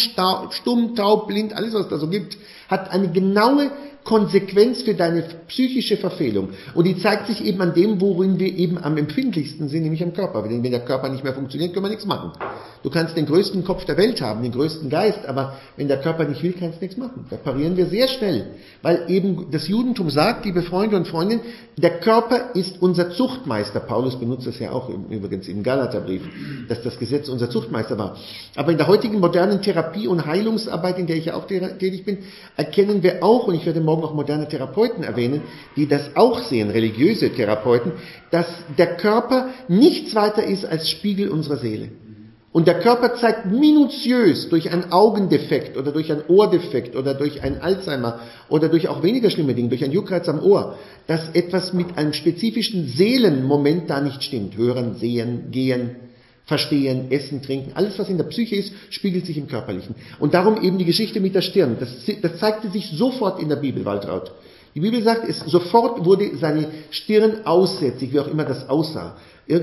[SPEAKER 1] taub, blind, alles, was da so gibt, hat eine genaue Konsequenz für deine psychische Verfehlung. Und die zeigt sich eben an dem, worin wir eben am empfindlichsten sind, nämlich am Körper. Denn wenn der Körper nicht mehr funktioniert, können wir nichts machen. Du kannst den größten Kopf der Welt haben, den größten Geist, aber wenn der Körper nicht will, kannst du nichts machen. Da parieren wir sehr schnell. Weil eben das Judentum sagt, liebe Freunde und Freundinnen, der Körper ist unser Zuchtmeister. Paulus benutzt das ja auch übrigens im Galaterbrief, dass das Gesetz unser Zuchtmeister war. Aber in der heutigen modernen Therapie- und Heilungsarbeit, in der ich ja auch tätig bin, erkennen wir auch, und ich werde morgen auch moderne Therapeuten erwähnen, die das auch sehen, religiöse Therapeuten, dass der Körper nichts weiter ist als Spiegel unserer Seele. Und der Körper zeigt minutiös durch einen Augendefekt oder durch einen Ohrdefekt oder durch einen Alzheimer oder durch auch weniger schlimme Dinge, durch einen Juckreiz am Ohr, dass etwas mit einem spezifischen Seelenmoment da nicht stimmt. Hören, sehen, gehen, verstehen, essen, trinken, alles was in der Psyche ist, spiegelt sich im Körperlichen. Und darum eben die Geschichte mit der Stirn. Das zeigte sich sofort in der Bibel, Waltraud. Die Bibel sagt, sofort wurde seine Stirn aussätzig, wie auch immer das aussah.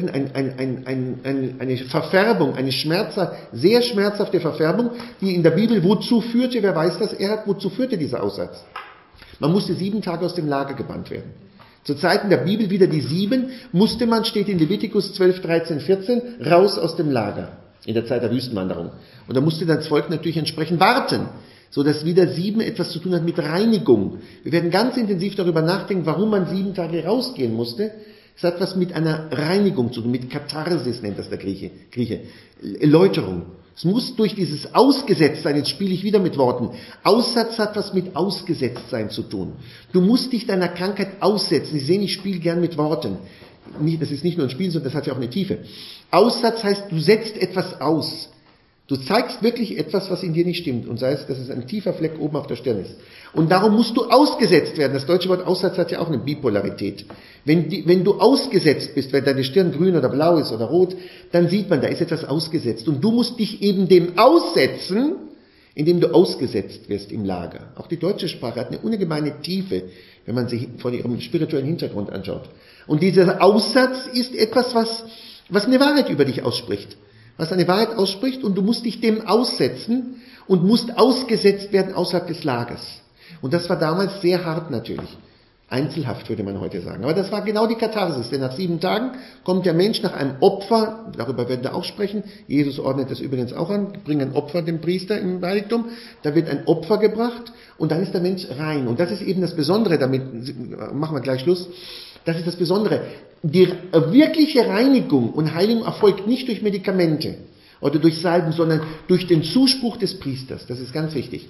[SPEAKER 1] Eine Verfärbung, eine sehr schmerzhafte Verfärbung, die in der Bibel wozu führte, wer weiß das, wozu führte dieser Aussatz? Man musste 7 Tage aus dem Lager gebannt werden. Zu Zeiten der Bibel wieder die 7, musste man, steht in Levitikus 12, 13, 14, raus aus dem Lager, in der Zeit der Wüstenwanderung. Und da musste das Volk natürlich entsprechend warten, so dass wieder 7 etwas zu tun hat mit Reinigung. Wir werden ganz intensiv darüber nachdenken, warum man 7 Tage rausgehen musste. Es hat was mit einer Reinigung zu tun, mit Katharsis nennt das der Grieche, Erläuterung. Es muss durch dieses Ausgesetztsein, jetzt spiele ich wieder mit Worten, Aussatz hat was mit Ausgesetztsein zu tun. Du musst dich deiner Krankheit aussetzen. Sie sehen, ich spiele gern mit Worten. Das ist nicht nur ein Spiel, sondern das hat ja auch eine Tiefe. Aussatz heißt, du setzt etwas aus. Du zeigst wirklich etwas, was in dir nicht stimmt. Und sei es, dass es ein tiefer Fleck oben auf der Stirn ist. Und darum musst du ausgesetzt werden. Das deutsche Wort Aussatz hat ja auch eine Bipolarität. Wenn du ausgesetzt bist, wenn deine Stirn grün oder blau ist oder rot, dann sieht man, da ist etwas ausgesetzt. Und du musst dich eben dem aussetzen, indem du ausgesetzt wirst im Lager. Auch die deutsche Sprache hat eine ungemeine Tiefe, wenn man sie von ihrem spirituellen Hintergrund anschaut. Und dieser Aussatz ist etwas, was eine Wahrheit über dich ausspricht. Was eine Wahrheit ausspricht, und du musst dich dem aussetzen und musst ausgesetzt werden außerhalb des Lagers. Und das war damals sehr hart natürlich. Einzelhaft würde man heute sagen. Aber das war genau die Katharsis, denn nach 7 Tagen kommt der Mensch nach einem Opfer, darüber werden wir auch sprechen, Jesus ordnet das übrigens auch an, bringt ein Opfer dem Priester im Heiligtum, da wird ein Opfer gebracht und dann ist der Mensch rein. Und das ist eben das Besondere, damit machen wir gleich Schluss, das ist das Besondere. Die wirkliche Reinigung und Heilung erfolgt nicht durch Medikamente oder durch Salben, sondern durch den Zuspruch des Priesters. Das ist ganz wichtig.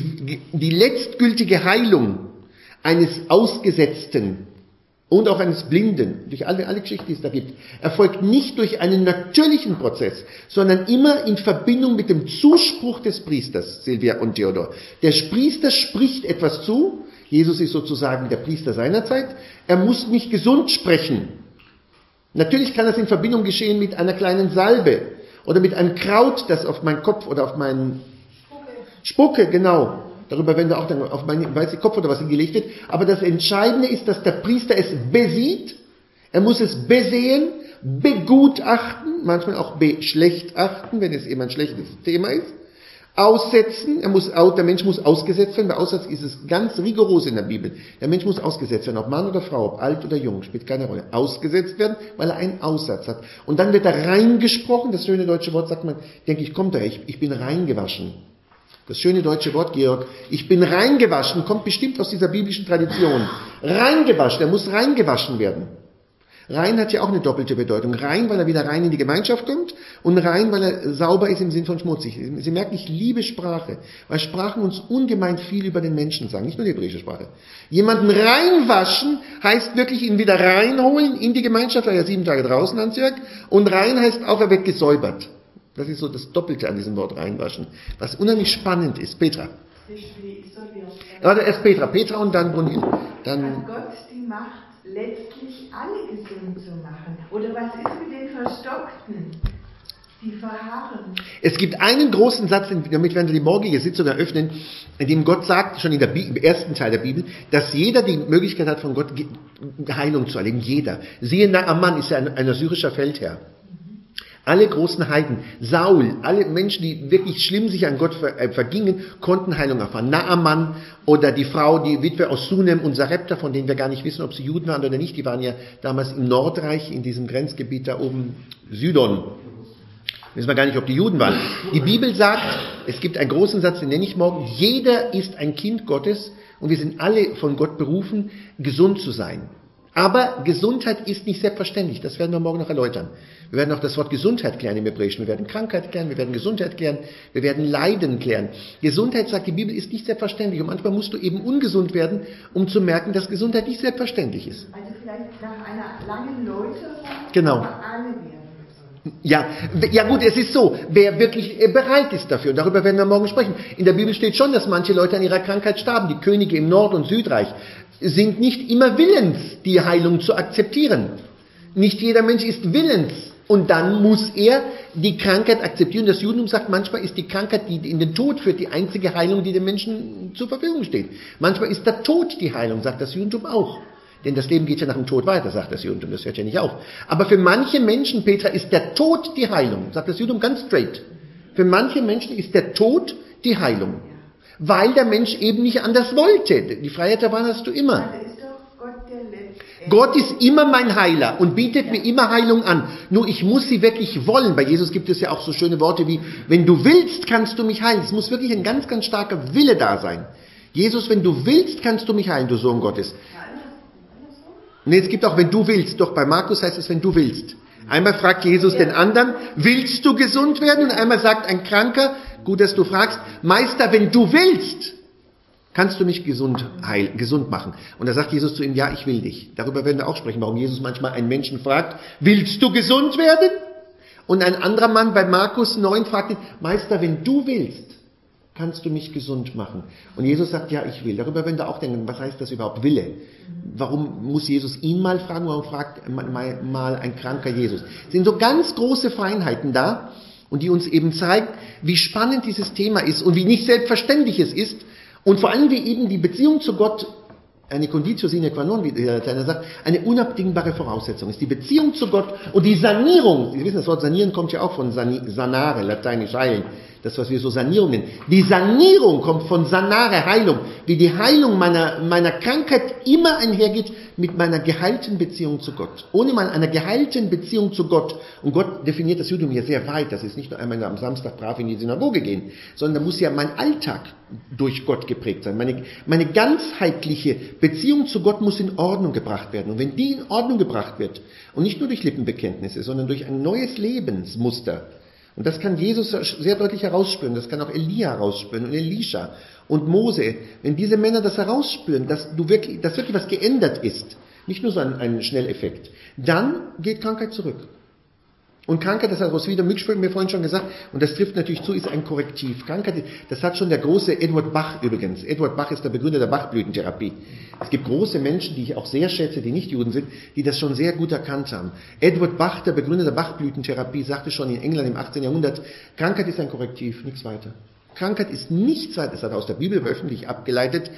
[SPEAKER 1] Die letztgültige Heilung eines Ausgesetzten und auch eines Blinden, durch alle Geschichten, die es da gibt, erfolgt nicht durch einen natürlichen Prozess, sondern immer in Verbindung mit dem Zuspruch des Priesters, Silvia und Theodor. Der Priester spricht etwas zu, Jesus ist sozusagen der Priester seiner Zeit, er muss mich gesund sprechen. Natürlich kann das in Verbindung geschehen mit einer kleinen Salbe oder mit einem Kraut, das auf meinen Kopf oder auf meinen Spucke, genau. Darüber werden wir auch dann auf meinen weißen Kopf oder was hingelegt wird. Aber das Entscheidende ist, dass der Priester es besieht. Er muss es besehen begutachten, manchmal auch beschlechtachten, wenn es eben ein schlechtes Thema ist. Aussetzen, der Mensch muss ausgesetzt werden, bei Aussatz ist es ganz rigoros in der Bibel. Der Mensch muss ausgesetzt werden, ob Mann oder Frau, ob alt oder jung, spielt keine Rolle. Ausgesetzt werden, weil er einen Aussatz hat. Und dann wird er reingesprochen, das schöne deutsche Wort sagt man, denke ich, kommt da, ich bin reingewaschen. Das schöne deutsche Wort, Georg, ich bin reingewaschen, kommt bestimmt aus dieser biblischen Tradition. Reingewaschen, er muss reingewaschen werden. Rein hat ja auch eine doppelte Bedeutung. Rein, weil er wieder rein in die Gemeinschaft kommt und rein, weil er sauber ist im Sinn von schmutzig. Sie merken, ich liebe Sprache, weil Sprachen uns ungemein viel über den Menschen sagen, nicht nur die hebräische Sprache. Jemanden reinwaschen heißt wirklich ihn wieder reinholen in die Gemeinschaft, weil er 7 Tage draußen, Hans-Jörg, und rein heißt auch, er wird gesäubert. Das ist so das Doppelte an diesem Wort reinwaschen, was unheimlich spannend ist. Petra. Oder erst Petra und dann Brunhilde.
[SPEAKER 6] Hat Gott die Macht, letztlich alle gesund zu machen? Oder was ist mit den Verstockten, die verharren?
[SPEAKER 1] Es gibt einen großen Satz, damit werden wir die morgige Sitzung eröffnen, in dem Gott sagt, schon im ersten Teil der Bibel, dass jeder die Möglichkeit hat, von Gott Heilung zu erleben. Jeder. Siehe, Naaman ist ja ein assyrischer Feldherr. Alle großen Heiden, Saul, alle Menschen, die wirklich schlimm sich an Gott vergingen, konnten Heilung erfahren. Naaman oder die Frau, die Witwe aus Sunem und Sarepta, von denen wir gar nicht wissen, ob sie Juden waren oder nicht, die waren ja damals im Nordreich, in diesem Grenzgebiet da oben, Sidon. Wissen wir gar nicht, ob die Juden waren. Die Bibel sagt, es gibt einen großen Satz, den nenne ich morgen, jeder ist ein Kind Gottes und wir sind alle von Gott berufen, gesund zu sein. Aber Gesundheit ist nicht selbstverständlich, das werden wir morgen noch erläutern. Wir werden auch das Wort Gesundheit klären im Hebräischen. Wir werden Krankheit klären, wir werden Gesundheit klären, wir werden Leiden klären. Gesundheit, sagt die Bibel, ist nicht selbstverständlich. Und manchmal musst du eben ungesund werden, um zu merken, dass Gesundheit nicht selbstverständlich ist.
[SPEAKER 6] Also vielleicht nach einer langen Läuterung,
[SPEAKER 1] genau.
[SPEAKER 6] Aber alle werden.
[SPEAKER 1] Ja gut, es ist so, wer wirklich bereit ist dafür, darüber werden wir morgen sprechen. In der Bibel steht schon, dass manche Leute an ihrer Krankheit starben. Die Könige im Nord- und Südreich sind nicht immer willens, die Heilung zu akzeptieren. Nicht jeder Mensch ist willens. Und dann muss er die Krankheit akzeptieren. Das Judentum sagt, manchmal ist die Krankheit, die in den Tod führt, die einzige Heilung, die dem Menschen zur Verfügung steht. Manchmal ist der Tod die Heilung, sagt das Judentum auch. Denn das Leben geht ja nach dem Tod weiter, sagt das Judentum, das hört ja nicht auf. Aber für manche Menschen, Petra, ist der Tod die Heilung, sagt das Judentum ganz straight. Für manche Menschen ist der Tod die Heilung. Weil der Mensch eben nicht anders wollte. Die Freiheit der Wahl hast du immer. Gott ist immer mein Heiler und bietet mir immer Heilung an. Nur ich muss sie wirklich wollen. Bei Jesus gibt es ja auch so schöne Worte wie, wenn du willst, kannst du mich heilen. Es muss wirklich ein ganz, ganz starker Wille da sein. Jesus, wenn du willst, kannst du mich heilen, du Sohn Gottes. Nee, es gibt auch, wenn du willst. Doch bei Markus heißt es, wenn du willst. Einmal fragt Jesus den anderen, willst du gesund werden? Und einmal sagt ein Kranker, gut, dass du fragst, Meister, wenn du willst, kannst du mich gesund machen? Und da sagt Jesus zu ihm, ja, ich will dich. Darüber werden wir auch sprechen, warum Jesus manchmal einen Menschen fragt, willst du gesund werden? Und ein anderer Mann bei Markus 9 fragt ihn, Meister, wenn du willst, kannst du mich gesund machen? Und Jesus sagt, ja, ich will. Darüber werden wir auch denken, was heißt das überhaupt, Wille? Warum muss Jesus ihn mal fragen, warum fragt mal ein kranker Jesus? Es sind so ganz große Feinheiten da und die uns eben zeigen, wie spannend dieses Thema ist und wie nicht selbstverständlich es ist, und vor allem wie eben die Beziehung zu Gott eine Conditio sine qua non, wie der Kleine sagt, eine unabdingbare Voraussetzung ist. Die Beziehung zu Gott und die Sanierung, Sie wissen, das Wort sanieren kommt ja auch von sanare, lateinisch heilen, das, was wir so Sanierung nennen. Die Sanierung kommt von sanare, Heilung, wie die Heilung meiner Krankheit immer einhergeht mit meiner geheilten Beziehung zu Gott. Ohne mal einer geheilten Beziehung zu Gott, und Gott definiert das Judentum hier sehr weit, das ist nicht nur einmal am Samstag brav in die Synagoge gehen, sondern da muss ja mein Alltag durch Gott geprägt sein. Meine ganzheitliche Beziehung zu Gott muss in Ordnung gebracht werden. Und wenn die in Ordnung gebracht wird, und nicht nur durch Lippenbekenntnisse, sondern durch ein neues Lebensmuster, und das kann Jesus sehr deutlich herausspüren, das kann auch Elia herausspüren und Elisha und Mose, wenn diese Männer das herausspüren, dass wirklich was geändert ist, nicht nur so ein Schnelleffekt, dann geht Krankheit zurück. Und Krankheit, das hat Roswitha Mückspöck mir vorhin schon gesagt, und das trifft natürlich zu, ist ein Korrektiv. Krankheit, das hat schon der große Edward Bach übrigens. Edward Bach ist der Begründer der Bachblütentherapie. Es gibt große Menschen, die ich auch sehr schätze, die nicht Juden sind, die das schon sehr gut erkannt haben. Edward Bach, der Begründer der Bachblütentherapie, sagte schon in England im 18. Jahrhundert, Krankheit ist ein Korrektiv, nichts weiter. Krankheit ist nichts weiter, das hat er aus der Bibel öffentlich abgeleitet,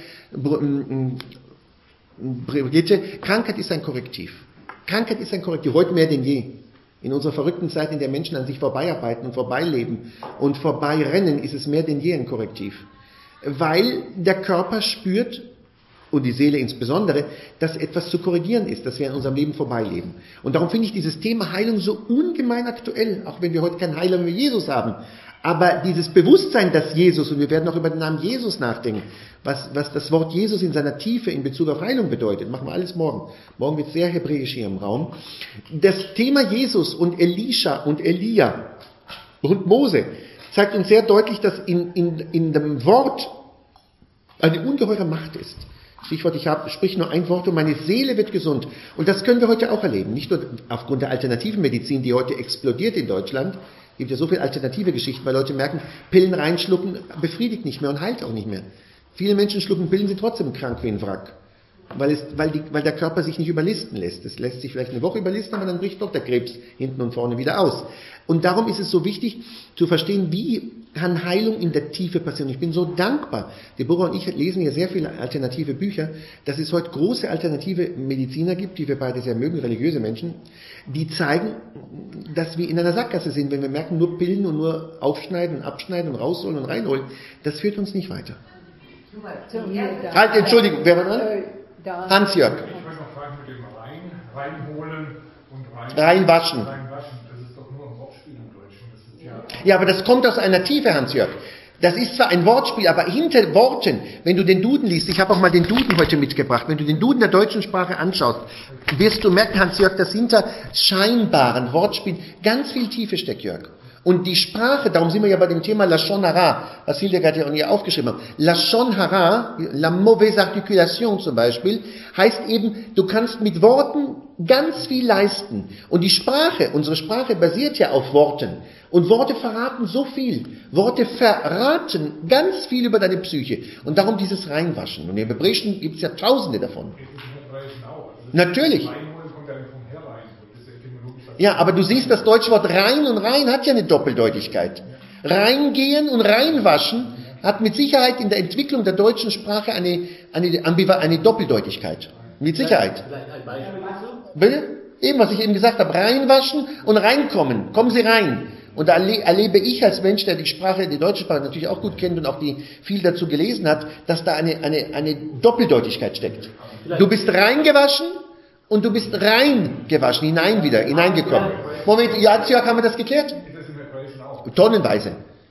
[SPEAKER 1] Brigitte, Krankheit ist ein Korrektiv. Krankheit ist ein Korrektiv, heute mehr denn je. In unserer verrückten Zeit, in der Menschen an sich vorbeiarbeiten und vorbeileben und vorbeirennen, ist es mehr denn je ein Korrektiv. Weil der Körper spürt, und die Seele insbesondere, dass etwas zu korrigieren ist, dass wir an unserem Leben vorbeileben. Und darum finde ich dieses Thema Heilung so ungemein aktuell, auch wenn wir heute keinen Heiler mehr Jesus haben. Aber dieses Bewusstsein, dass Jesus, und wir werden auch über den Namen Jesus nachdenken, was das Wort Jesus in seiner Tiefe in Bezug auf Heilung bedeutet, machen wir alles morgen. Morgen wird sehr hebräisch hier im Raum. Das Thema Jesus und Elisha und Elia und Mose zeigt uns sehr deutlich, dass in dem Wort eine ungeheure Macht ist. Stichwort, sprich nur ein Wort und meine Seele wird gesund. Und das können wir heute auch erleben. Nicht nur aufgrund der alternativen Medizin, die heute explodiert in Deutschland. Es gibt ja so viele alternative Geschichten, weil Leute merken, Pillen reinschlucken befriedigt nicht mehr und heilt auch nicht mehr. Viele Menschen schlucken Pillen, sind trotzdem krank wie ein Wrack. Weil der Körper sich nicht überlisten lässt. Es lässt sich vielleicht eine Woche überlisten, aber dann bricht doch der Krebs hinten und vorne wieder aus. Und darum ist es so wichtig zu verstehen, wie kann Heilung in der Tiefe passieren. Ich bin so dankbar. Deborah und ich lesen hier sehr viele alternative Bücher, dass es heute große alternative Mediziner gibt, die wir beide sehr mögen, religiöse Menschen, die zeigen, dass wir in einer Sackgasse sind, wenn wir merken, nur Pillen und nur aufschneiden und abschneiden und rausholen und reinholen. Das führt uns nicht weiter. Entschuldigung, wer war dran? Hans-Jörg.
[SPEAKER 8] Ich wollte noch fragen mit dem reinholen und
[SPEAKER 1] reinwaschen.
[SPEAKER 8] Das ist doch nur ein Wortspiel im Deutschen. Das ist
[SPEAKER 1] ja, aber das kommt aus einer Tiefe, Hans-Jörg. Das ist zwar ein Wortspiel, aber hinter Worten, wenn du den Duden liest, ich habe auch mal den Duden heute mitgebracht, wenn du den Duden der deutschen Sprache anschaust, wirst du merken, Hans-Jörg, dass hinter scheinbaren Wortspielen ganz viel Tiefe steckt, Jörg. Und die Sprache, darum sind wir ja bei dem Thema Lashon Hara, was Hildegard ja auch hier aufgeschrieben hat. Lashon Hara, la mauvaise articulation zum Beispiel, heißt eben, du kannst mit Worten ganz viel leisten. Und die Sprache, unsere Sprache basiert ja auf Worten. Und Worte verraten so viel. Worte verraten ganz viel über deine Psyche. Und darum dieses Reinwaschen. Und im Hebräischen gibt es ja Tausende davon. Natürlich. Ja, aber du siehst, das deutsche Wort rein und rein hat ja eine Doppeldeutigkeit. Reingehen und reinwaschen hat mit Sicherheit in der Entwicklung der deutschen Sprache eine Doppeldeutigkeit. Mit Sicherheit.
[SPEAKER 9] Vielleicht ein Beispiel dazu?
[SPEAKER 1] Bitte? Eben, was ich eben gesagt habe. Reinwaschen und reinkommen. Kommen Sie rein. Und da erlebe ich als Mensch, der die deutsche Sprache natürlich auch gut kennt und auch die viel dazu gelesen hat, dass da eine Doppeldeutigkeit steckt. Du bist reingewaschen und du bist reingewaschen, hineingekommen. Moment, Jörg, haben wir das geklärt? Tonnenweise.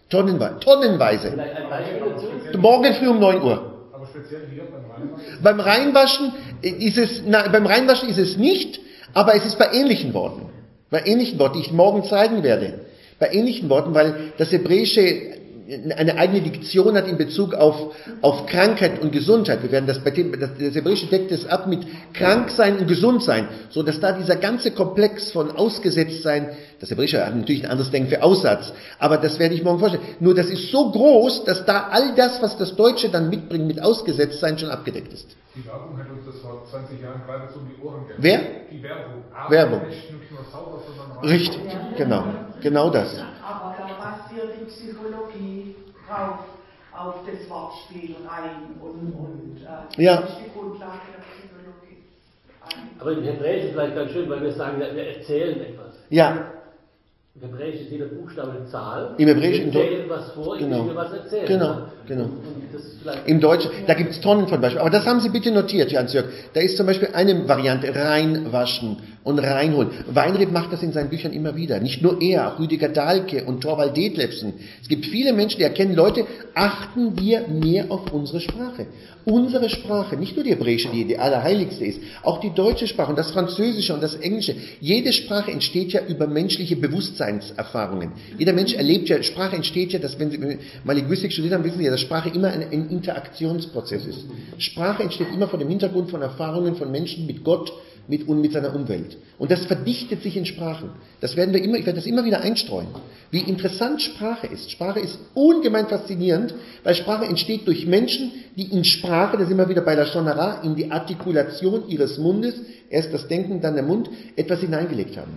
[SPEAKER 1] Morgen früh um 9 Uhr.
[SPEAKER 8] Aber speziell hier beim Reinwaschen?
[SPEAKER 1] Beim Reinwaschen ist es nicht, aber es ist bei ähnlichen Worten. Bei ähnlichen Worten, die ich morgen zeigen werde. Bei ähnlichen Worten, weil das Hebräische eine eigene Diktion hat in Bezug auf Krankheit und Gesundheit. Wir werden das Hebräische deckt es ab mit Kranksein und Gesundsein, so dass da dieser ganze Komplex von Ausgesetztsein, das Hebräische hat natürlich ein anderes Denken für Aussatz, aber das werde ich morgen vorstellen. Nur das ist so groß, dass da all das, was das Deutsche dann mitbringt, mit Ausgesetztsein schon abgedeckt ist.
[SPEAKER 8] Die Werbung hat uns das vor 20 Jahren geradezu um die Ohren gehauen.
[SPEAKER 1] Wer?
[SPEAKER 8] Die Werbung.
[SPEAKER 1] Werbung.
[SPEAKER 8] Nicht nur sauber, sondern
[SPEAKER 1] Richtig, genau das.
[SPEAKER 6] Aber da basiert die Psychologie drauf, auf das Wortspiel rein und
[SPEAKER 1] ja.
[SPEAKER 6] Das ist die Grundlage der Psychologie.
[SPEAKER 9] Aber im Hebräischen vielleicht ganz schön, weil wir sagen, wir erzählen etwas.
[SPEAKER 1] Ja.
[SPEAKER 9] Im Hebräischen ist jeder Buchstabe eine Zahl.
[SPEAKER 1] Im Hebräischen
[SPEAKER 9] wir erzählen was vor, ich will mir was erzählen.
[SPEAKER 1] Genau. Im Deutschen, da gibt es Tonnen von Beispielen. Aber das haben Sie bitte notiert, Hans-Jörg. Da ist zum Beispiel eine Variante, reinwaschen und reinholen. Weinreb macht das in seinen Büchern immer wieder. Nicht nur er, auch Rüdiger Dahlke und Thorvald Detlefsen. Es gibt viele Menschen, die erkennen, Leute, achten wir mehr auf unsere Sprache. Unsere Sprache, nicht nur die Hebräische, die allerheiligste ist, auch die deutsche Sprache und das Französische und das Englische. Jede Sprache entsteht ja über menschliche Bewusstseinserfahrungen. Jeder Mensch erlebt ja, Sprache entsteht ja, wenn Sie mal Linguistik studiert haben, wissen Sie ja, dass Sprache immer ein Interaktionsprozess ist. Sprache entsteht immer vor dem Hintergrund von Erfahrungen von Menschen mit Gott und mit seiner Umwelt. Und das verdichtet sich in Sprachen. Ich werde das immer wieder einstreuen. Wie interessant Sprache ist. Sprache ist ungemein faszinierend, weil Sprache entsteht durch Menschen, die in Sprache, da sind wir wieder bei der Lashon Hara, in die Artikulation ihres Mundes, erst das Denken, dann der Mund, etwas hineingelegt haben.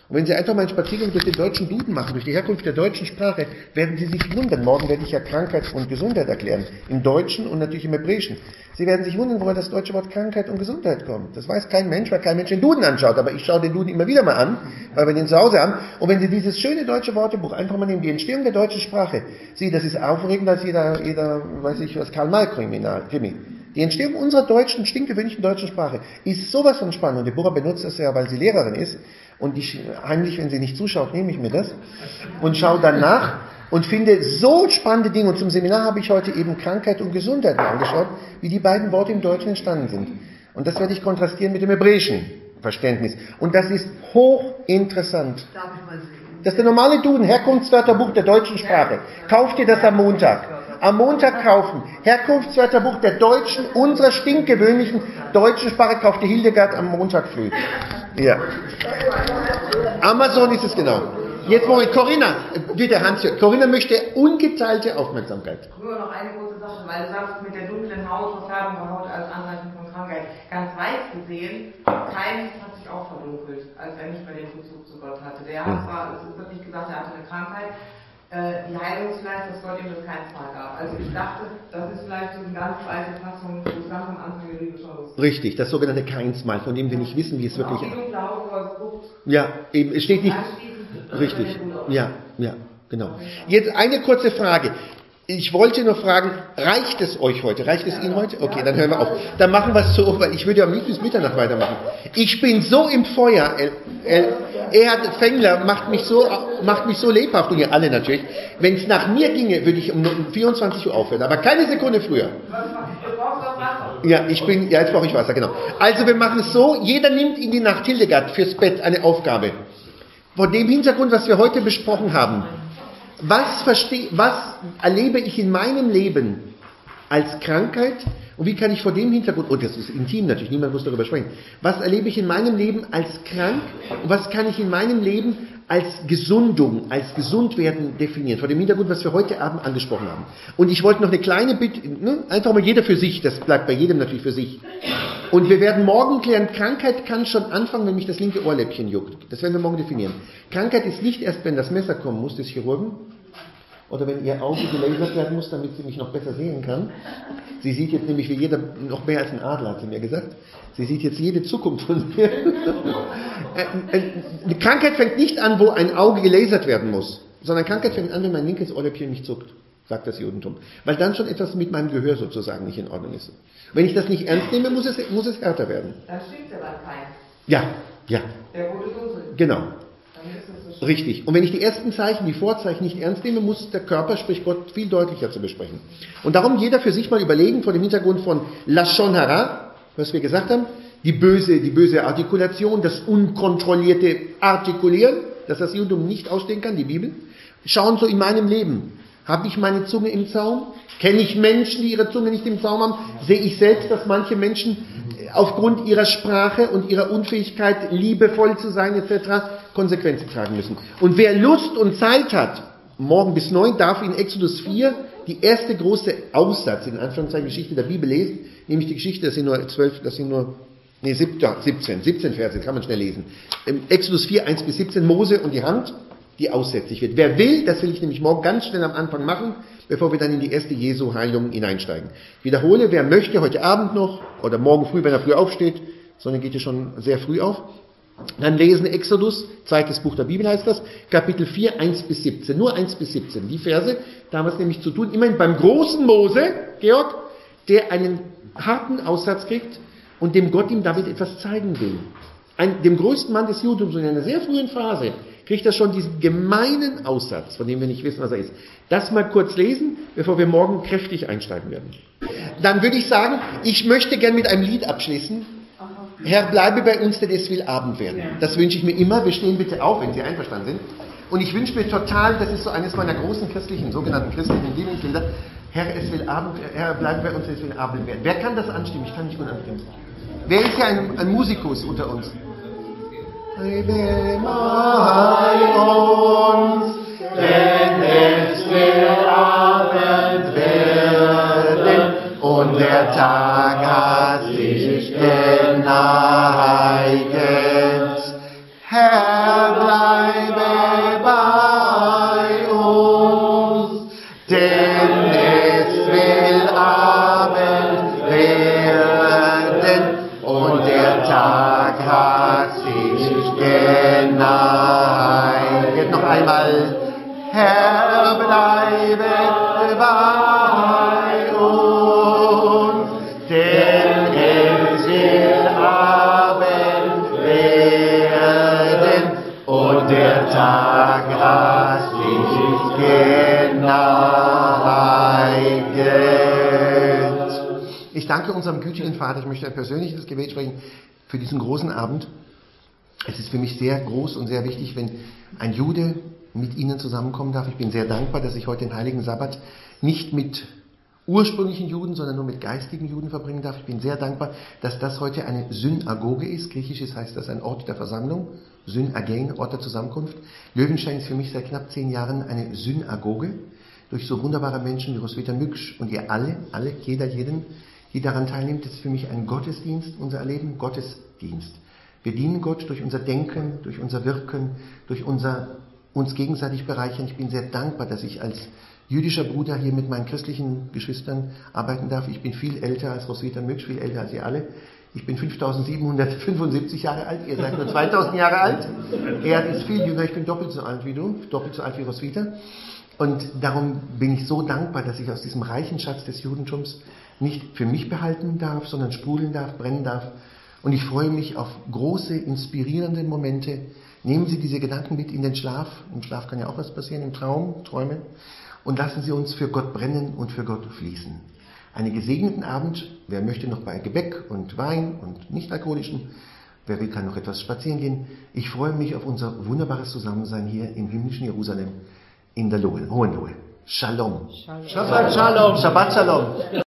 [SPEAKER 1] Und wenn Sie einfach mal einen Spaziergang durch den deutschen Duden machen, durch die Herkunft der deutschen Sprache, werden Sie sich wundern. Morgen werde ich ja Krankheit und Gesundheit erklären. Im Deutschen und natürlich im Hebräischen. Sie werden sich wundern, woher das deutsche Wort Krankheit und Gesundheit kommt. Das weiß kein Mensch, weil kein Mensch den Duden anschaut. Aber ich schaue den Duden immer wieder mal an, weil wir den zu Hause haben. Und wenn Sie dieses schöne deutsche Wörterbuch einfach mal nehmen, die Entstehung der deutschen Sprache, Sie, das ist aufregender als jeder, weiß ich was, Karl-May-Krimi. Die Entstehung unserer deutschen, stinkgewöhnlichen deutschen Sprache ist sowas von spannend. Und Deborah benutzt das ja, weil sie Lehrerin ist. Und ich, heimlich, wenn sie nicht zuschaut, nehme ich mir das und schaue dann nach und finde so spannende Dinge. Und zum Seminar habe ich heute eben Krankheit und Gesundheit mir angeschaut, wie die beiden Worte im Deutschen entstanden sind. Und das werde ich kontrastieren mit dem hebräischen Verständnis. Und das ist hochinteressant.
[SPEAKER 4] Darf ich mal sehen?
[SPEAKER 1] Das ist der normale Duden, Herkunftswörterbuch der deutschen Sprache. Kauft ihr das am Montag. Am Montag kaufen. Herkunftswörterbuch der deutschen, unserer stinkgewöhnlichen deutschen Sprache, kauft ihr Hildegard am Montag früh. Ja. Amazon ist es genau. Jetzt Moment, Corinna, bitte Hans-Jörg. Corinna möchte ungeteilte Aufmerksamkeit.
[SPEAKER 7] Nur noch eine kurze Sache, weil du sagst, mit der dunklen Haut, Verfärbung der Haut als Anzeichen von Krankheit. Ganz weiß gesehen, keines hat sich auch verdunkelt, als er nicht mehr den Bezug zu Gott hatte. Der hat zwar, es ist wirklich gesagt, er hatte eine Krankheit, die Heilungsleistung, dass Gott ihm das keinen Fall gab. Also ich dachte, das ist vielleicht so eine ganz weiße Fassung, wo es ganz am Anfang der Bibel schon ist.
[SPEAKER 1] Richtig, das sogenannte Keinsmal, von dem wir nicht wissen, wie es wirklich ist.
[SPEAKER 7] Die dunkle Haut, wo er guckt.
[SPEAKER 1] Ja, eben, es steht nicht. Richtig, ja, genau. Jetzt eine kurze Frage. Ich wollte nur fragen, reicht es euch heute? Reicht es Ihnen heute? Okay, dann hören wir auf. Dann machen wir es so, weil ich würde ja am liebsten bis Mitternacht weitermachen. Ich bin so im Feuer. Erhard Fengler macht mich so lebhaft, und ihr alle natürlich. Wenn es nach mir ginge, würde ich um 24 Uhr aufhören, aber keine Sekunde früher. Ja, jetzt brauche ich Wasser, genau. Also wir machen es so, jeder nimmt in die Nacht Hildegard fürs Bett eine Aufgabe. Vor dem Hintergrund, was wir heute besprochen haben, was erlebe ich in meinem Leben als Krankheit und wie kann ich vor dem Hintergrund, das ist intim natürlich, niemand muss darüber sprechen, was erlebe ich in meinem Leben als krank und was kann ich in meinem Leben als Gesundung, als Gesundwerden definieren, vor dem Hintergrund, was wir heute Abend angesprochen haben. Und ich wollte noch eine kleine Bitte, einfach mal jeder für sich, das bleibt bei jedem natürlich für sich. Und wir werden morgen klären, Krankheit kann schon anfangen, wenn mich das linke Ohrläppchen juckt. Das werden wir morgen definieren. Krankheit ist nicht erst, wenn das Messer kommen muss, des Chirurgen, oder wenn ihr Auge gelasert werden muss, damit sie mich noch besser sehen kann. Sie sieht jetzt nämlich wie jeder, noch mehr als ein Adler, hat sie mir gesagt. Sie sieht jetzt jede Zukunft von mir. Eine Krankheit fängt nicht an, wo ein Auge gelasert werden muss, sondern Krankheit fängt an, wenn mein linkes Ohrläppchen nicht zuckt, sagt das Judentum. Weil dann schon etwas mit meinem Gehör sozusagen nicht in Ordnung ist. Wenn ich das nicht ernst nehme, muss es härter werden.
[SPEAKER 7] Dann stimmt ja dann kein.
[SPEAKER 1] Ja.
[SPEAKER 7] Der wurde dunkel.
[SPEAKER 1] Genau. Richtig. Und wenn ich die ersten Zeichen, die Vorzeichen nicht ernst nehme, muss der Körper, sprich Gott, viel deutlicher zu besprechen. Und darum jeder für sich mal überlegen, vor dem Hintergrund von Lashon Hara, was wir gesagt haben, die böse Artikulation, das unkontrollierte Artikulieren, dass das Judentum nicht ausstehen kann, die Bibel. Schauen so in meinem Leben. Habe ich meine Zunge im Zaum? Kenne ich Menschen, die ihre Zunge nicht im Zaum haben? Sehe ich selbst, dass manche Menschen aufgrund ihrer Sprache und ihrer Unfähigkeit, liebevoll zu sein etc., Konsequenzen tragen müssen. Und wer Lust und Zeit hat, morgen bis 9 darf in Exodus 4 die erste große Aussatz, in Anführungszeichen Geschichte der Bibel lesen, nämlich die Geschichte, das sind nur 17 Verse, kann man schnell lesen. Exodus 4, 1 bis 17, Mose und die Hand, die aussätzlich wird. Wer will, das will ich nämlich morgen ganz schnell am Anfang machen, bevor wir dann in die erste Jesu-Heilung hineinsteigen. Ich wiederhole, wer möchte, heute Abend noch, oder morgen früh, wenn er früh aufsteht, Sonne geht ja schon sehr früh auf, dann lesen Exodus, zweites Buch der Bibel heißt das, Kapitel 4, 1 bis 17, nur 1 bis 17. Die Verse, da haben wir es nämlich zu tun, immerhin beim großen Mose, Georg, der einen harten Aussatz kriegt und dem Gott ihm damit etwas zeigen will. Dem größten Mann des Judentums in einer sehr frühen Phase kriegt er schon diesen gemeinen Aussatz, von dem wir nicht wissen, was er ist. Das mal kurz lesen, bevor wir morgen kräftig einsteigen werden. Dann würde ich sagen, ich möchte gern mit einem Lied abschließen. Herr, bleibe bei uns, denn es will Abend werden. Das wünsche ich mir immer. Wir stehen bitte auf, wenn Sie einverstanden sind. Und ich wünsche mir total, das ist so eines meiner großen sogenannten christlichen Lieblingslieder, Herr, Herr, bleibe bei uns, es will Abend werden. Wer kann das anstimmen? Ich kann nicht gut anstimmen. Wer ist hier ein Musikus unter uns? Bleibe bei uns, denn es will Abend werden und der Tag hat sich geneigt. Herr, danke unserem gütigen Vater, ich möchte ein persönliches Gebet sprechen, für diesen großen Abend. Es ist für mich sehr groß und sehr wichtig, wenn ein Jude mit Ihnen zusammenkommen darf. Ich bin sehr dankbar, dass ich heute den heiligen Sabbat nicht mit ursprünglichen Juden, sondern nur mit geistigen Juden verbringen darf. Ich bin sehr dankbar, dass das heute eine Synagoge ist. Griechisch heißt das ein Ort der Versammlung. Synagein, Ort der Zusammenkunft. Löwenstein ist für mich seit knapp 10 Jahren eine Synagoge. Durch so wunderbare Menschen wie Roswitha Müksch und ihr alle, jeden, die daran teilnimmt, ist für mich ein Gottesdienst, unser Erleben, Gottesdienst. Wir dienen Gott durch unser Denken, durch unser Wirken, durch unser uns gegenseitig bereichern. Ich bin sehr dankbar, dass ich als jüdischer Bruder hier mit meinen christlichen Geschwistern arbeiten darf. Ich bin viel älter als Roswitha Müksch, viel älter als ihr alle. Ich bin 5775 Jahre alt, ihr seid nur 2000 Jahre alt. Er ist viel jünger, ich bin doppelt so alt wie du, doppelt so alt wie Roswitha. Und darum bin ich so dankbar, dass ich aus diesem reichen Schatz des Judentums nicht für mich behalten darf, sondern sprudeln darf, brennen darf. Und ich freue mich auf große, inspirierende Momente. Nehmen Sie diese Gedanken mit in den Schlaf. Im Schlaf kann ja auch was passieren, im Traum, Träumen. Und lassen Sie uns für Gott brennen und für Gott fließen. Einen gesegneten Abend. Wer möchte noch bei Gebäck und Wein und nicht-alkoholischen? Wer will, kann noch etwas spazieren gehen. Ich freue mich auf unser wunderbares Zusammensein hier im himmlischen Jerusalem in der Hohenlohe. Shalom.
[SPEAKER 10] Shabbat Shalom.
[SPEAKER 1] Shabbat Shalom.